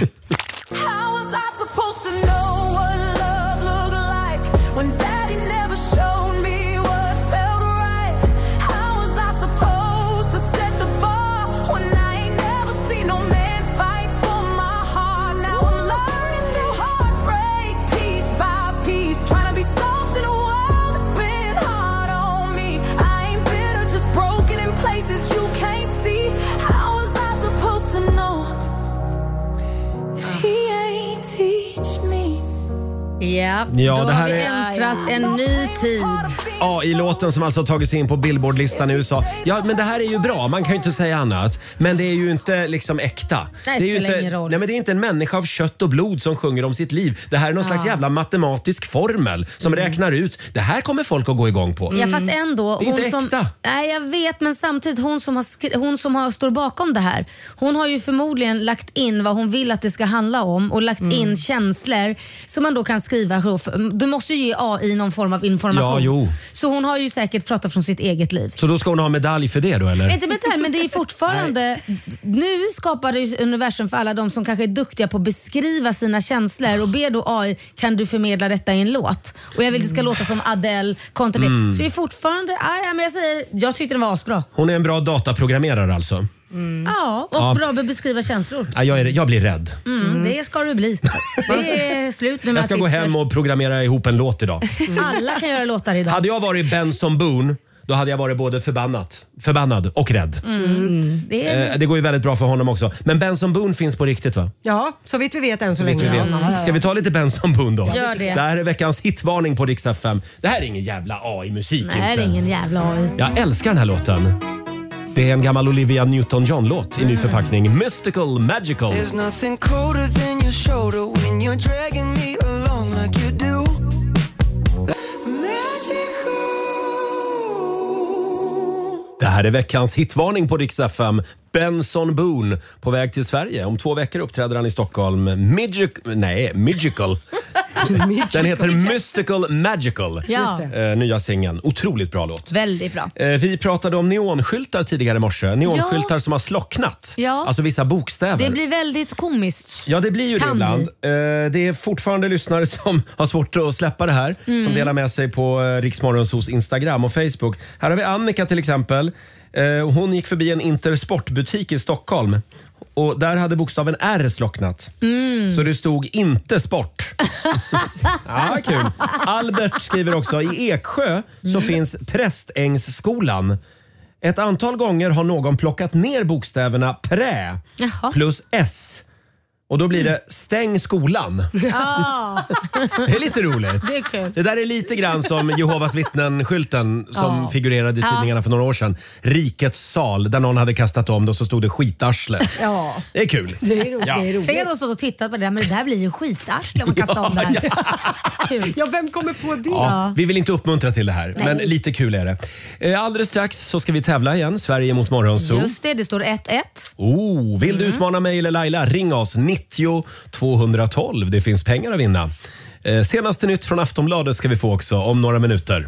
Ja, Ja, då det här har vi är- entrat en ny tid. A I-låten som alltså har tagit sig in på Billboard-listan i U S A. Ja, men det här är ju bra. Man kan ju inte säga annat. Men det är ju inte liksom äkta. Nej, det är ju spelar inte, ingen roll. nej, men det är inte en människa av kött och blod som sjunger om sitt liv. Det här är någon Ja. slags jävla matematisk formel som Mm. räknar ut. Det här kommer folk att gå igång på. Ja, fast ändå. Det är inte hon som, äkta. Nej, jag vet, men samtidigt hon som, har skri- hon som har, står bakom det här. Hon har ju förmodligen lagt in vad hon vill att det ska handla om och lagt in känslor som man då kan skriva. Du måste ju ge A I någon form av information. Ja, jo. Så hon har ju säkert pratat från sitt eget liv. Så då ska hon ha medalj för det då, eller? Inte medalj, men det är fortfarande... nu skapar det universum för alla de som kanske är duktiga på att beskriva sina känslor och ber då A I, kan du förmedla detta i en låt? Och jag vill att det ska låta som Adele kontra det. Mm. Så det är fortfarande... Ja, men jag säger, jag tyckte det var asbra. Hon är en bra dataprogrammerare alltså. Ja, och Ja. bra på att beskriva känslor. Ja, jag, är, jag blir rädd. Mm, Det ska du bli. Det är slut nu med Jag ska gå artister. hem och programmera ihop en låt idag. Alla kan göra låtar idag. Hade jag varit Benson Boone, då hade jag varit både förbannat, förbannad och rädd. Mm. Det är... Eh, det går ju väldigt bra för honom också. Men Benson Boone finns på riktigt, va? Ja, så vitt vi vet än så Vet länge. vi vet. Ja. Ska vi ta lite Benson Boone då? Gör det. Det här är veckans hitvarning på Rix F M. Det här är ingen jävla A I-musik. Nej, det är inte. ingen jävla A I. Jag älskar den här låten. Det är en gammal Olivia Newton-John-låt i ny förpackning. Mystical Magical. There's nothing colder than your shoulder when you're dragging me along like you do. Det här är veckans hitvarning på Rix F M. Benson Boone på väg till Sverige. Om två veckor uppträder han i Stockholm. Magic... Nej, Magical. Den heter Mystical Magical. Ja. Eh, nya singeln. Otroligt bra låt. Väldigt bra. Eh, vi pratade om neonskyltar tidigare i morse. Neonskyltar Ja. som har slocknat. Ja. Alltså vissa bokstäver. Det blir väldigt komiskt. Ja, det blir ju Kan det ibland. Eh, det är fortfarande lyssnare som har svårt att släppa det här. Mm. Som delar med sig på eh, Rix Morgonzos Instagram och Facebook. Här har vi Annika till exempel. Eh, hon gick förbi en Intersportbutik i Stockholm. Och där hade bokstaven R slocknat. Mm. Så det stod inte sport. Ja, kul. Albert skriver också, i Eksjö så Mm. finns Prästängsskolan. Ett antal gånger har någon plockat ner bokstäverna prä Jaha. plus S. Och då blir det stäng skolan. Ah. Det är lite roligt. Det är kul. Det där är lite grann som Jehovas vittnen-skylten som Ja. figurerade i Ja. tidningarna för några år sedan. Rikets sal, där någon hade kastat om det och så stod det skitarsle. Ja. Det är kul. Det är roligt. Ja. Det är roligt. Tänk att de stod och tittat på det där, men det där blir ju skitarsle om man kastar om det här. Kul. Ja, vem kommer på det? Ja, vi vill inte uppmuntra till det här, Nej. men lite kul är det. Eh, Alldeles strax så ska vi tävla igen, Sverige mot Morgonzoo. Just det, det står ett ett. Oh, vill du utmana mig eller Laila? Ring oss nittio tvåhundratolv. Det finns pengar att vinna. Eh, senaste nytt från Aftonbladet ska vi få också om några minuter.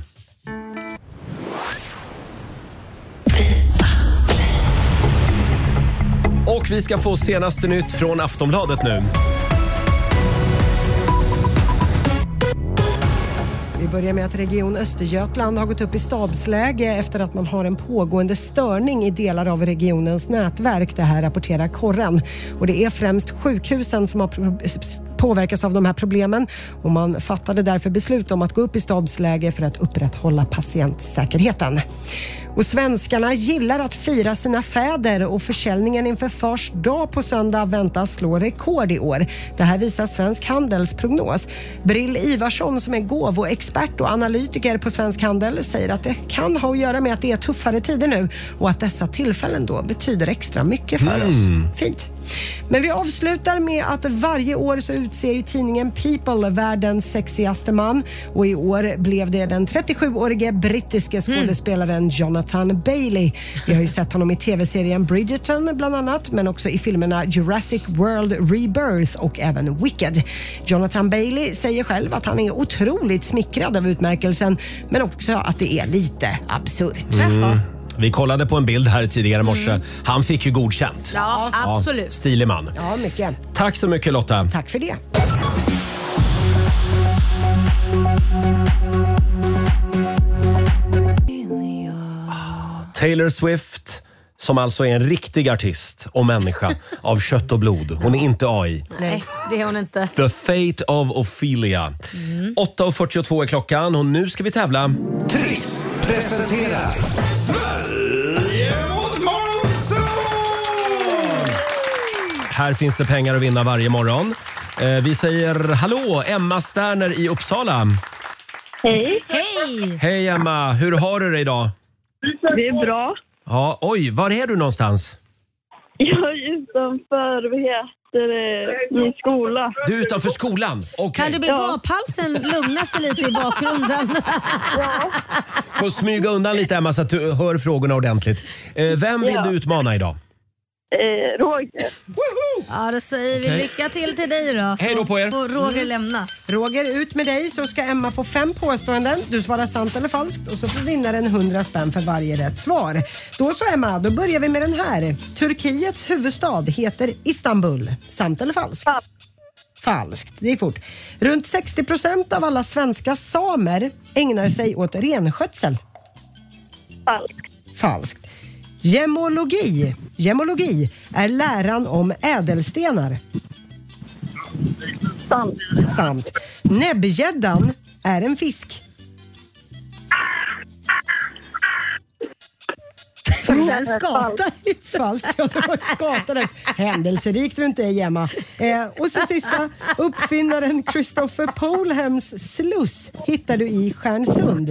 Och vi ska få senaste nytt från Aftonbladet nu. Vi börjar med att Region Östergötland har gått upp i stabsläge efter att man har en pågående störning i delar av regionens nätverk. Det här rapporterar Korren. Och det är främst sjukhusen som har pro- påverkas av de här problemen och man fattade därför beslut om att gå upp i stabsläge för att upprätthålla patientsäkerheten. Och svenskarna gillar att fira sina fäder och försäljningen inför Fars dag på söndag väntas slå rekord i år. Det här visar Svensk Handels prognos. Brill Ivarsson som är gåvoexpert och analytiker på Svensk Handel säger att det kan ha att göra med att det är tuffare tider nu och att dessa tillfällen då betyder extra mycket för Mm. oss. Fint. Men vi avslutar med att varje år så utser ju tidningen People världens sexigaste man och i år blev det den trettiosjuårige brittiske skådespelaren Jonathan Bailey. Vi har ju sett honom i tv-serien Bridgerton bland annat, men också i filmerna Jurassic World Rebirth och även Wicked. Jonathan Bailey säger själv att han är otroligt smickrad av utmärkelsen, men också att det är lite absurt. Mm. Vi kollade på en bild här tidigare i morse. Han fick ju godkänt. Ja, absolut. Stilig man. Ja, mycket. Tack så mycket Lotta. Tack för det. Taylor Swift, som alltså är en riktig artist och människa av kött och blod. Hon är inte A I. Nej, det är hon inte. The Fate of Ophelia. åtta och fyrtiotvå är klockan och nu ska vi tävla. Triss presenterar Sverige mot Morgonzoo! Här finns det pengar att vinna varje morgon. Eh, vi säger hallå, Emma Sterner i Uppsala. Hej. Hej! Hej Emma, hur har du det idag? Det är bra. Ja, oj, var är du någonstans? Jag är utanför, vad heter det, min skola. Du är utanför skolan? Okay. Kan du be gaphalsen lugna sig lite i bakgrunden? Får smyga undan lite Emma så att du hör frågorna ordentligt. Eh, vem vill Ja. du utmana idag? Eh, Roger. Ja, då säger vi Okej. lycka till till dig då. Hej då på er. Får Roger Mm. lämna. Roger, ut med dig så ska Emma få fem påståenden. Du svarar sant eller falskt och så får vinnaren hundra spänn för varje rätt svar. Då så Emma, då börjar vi med den här. Turkiets huvudstad heter Istanbul. Sant eller falskt? Falskt, det är fort. Runt sextio procent av alla svenska samer ägnar sig åt renskötsel. Falskt. Falskt. Gemologi. Gemologi är läran om ädelstenar. Sant. Sant. Näbbgäddan är en fisk. Den skata. Falskt. Ja, det var skata. Händelserikt runt dig, Emma. Eh, och så sista. Uppfinnaren Christopher Polhams sluss hittar du i Stjärnsund.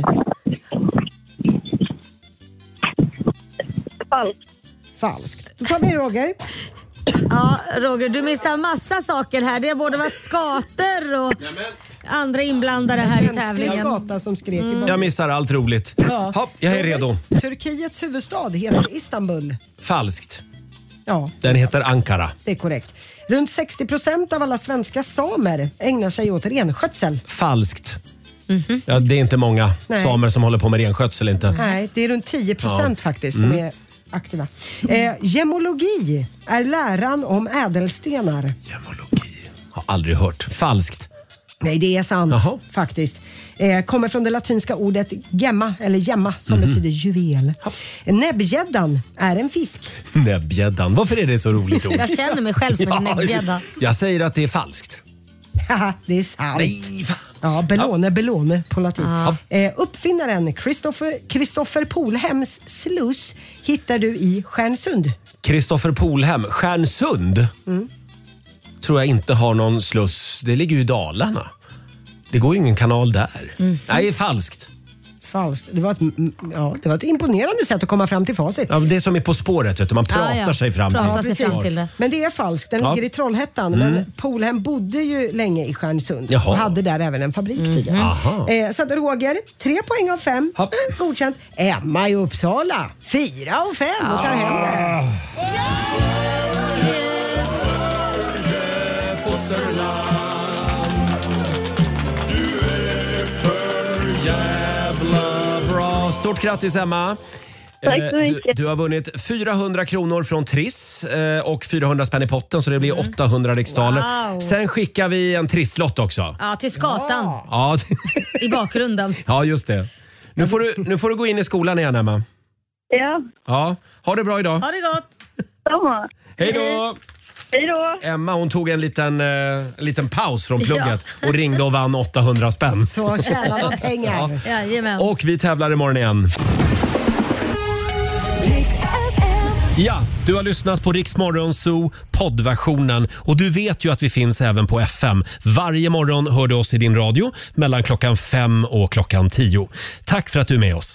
Falskt. Falskt. Då tar vi Roger. Ja, Roger, du missar massa saker här. Det har både varit skater och andra inblandade här i tävlingen. skata som skrek i början. Jag missar allt roligt. Ja. Hopp, jag är redo. Turkiets huvudstad heter Istanbul. Falskt. Ja, Den heter Ankara. det är korrekt. Runt sextio procent av alla svenska samer ägnar sig åt renskötsel. Falskt. Mhm. Ja, det är inte många Nej. samer som håller på med renskötsel inte. Nej, det är runt tio procent Ja. faktiskt som Mm. är aktiva. Eh, gemologi är läran om ädelstenar. Har aldrig hört. Falskt. Nej, det är sant Jaha. faktiskt. Eh, kommer från det latinska ordet gemma, eller gemma, som Mhm. betyder juvel. Näbbgäddan är en fisk. Näbbgäddan. Varför är det så roligt ord? Jag känner mig själv som en näbbgädda. Jag säger att det är falskt. Haha, det är sant. Nej, ja, bellone, bellone på latin. Ja. Eh, uppfinnaren Christopher, Christopher Polhems sluss hittar du i Stjärnsund. Christopher Polhem. Stjärnsund Mm. tror jag inte har någon sluss. Det ligger ju i Dalarna. Det går ju ingen kanal där. Mm. Nej, falskt. Falskt. Det var, ett, mm, ja, det var ett imponerande sätt att komma fram till facit. Ja, men det är som är På spåret. Vet du. Man pratar Ja, ja. sig fram till. Ja, precis. Men det är falskt. Den Ja. ligger i Trollhättan. Mm. Men Polhem bodde ju länge i Stjärnsund Jaha. och hade där även en fabrik tidigare. Aha. Eh, så att Roger, tre poäng av fem. Eh, godkänt. Emma i Uppsala, fyra av fem och tar hem det. Jävla bra. Stort grattis Emma. Tack Eh, så Du, mycket. du har vunnit fyrahundra kronor från Triss eh, och fyrahundra spänn i potten så det blir åttahundra riksdaler. Wow. Sen skickar vi en trisslott också. Ja, till skatan Ja, i bakgrunden. ja just det. Nu får, du, nu får du gå in i skolan igen Emma. Ja. Ja, ha det bra idag. Ha det gott. Samma. Hej då! Hej då. Emma hon tog en liten, eh, en liten paus från plugget och ringde och vann åttahundra spänn. Så tjänar man pengar. Jajamän. Och vi tävlar imorgon igen. Ja, du har lyssnat på Rix Morgon Zoo poddversionen och du vet ju att vi finns även på F M. Varje morgon hör du oss i din radio mellan klockan fem och klockan tio. Tack för att du är med oss.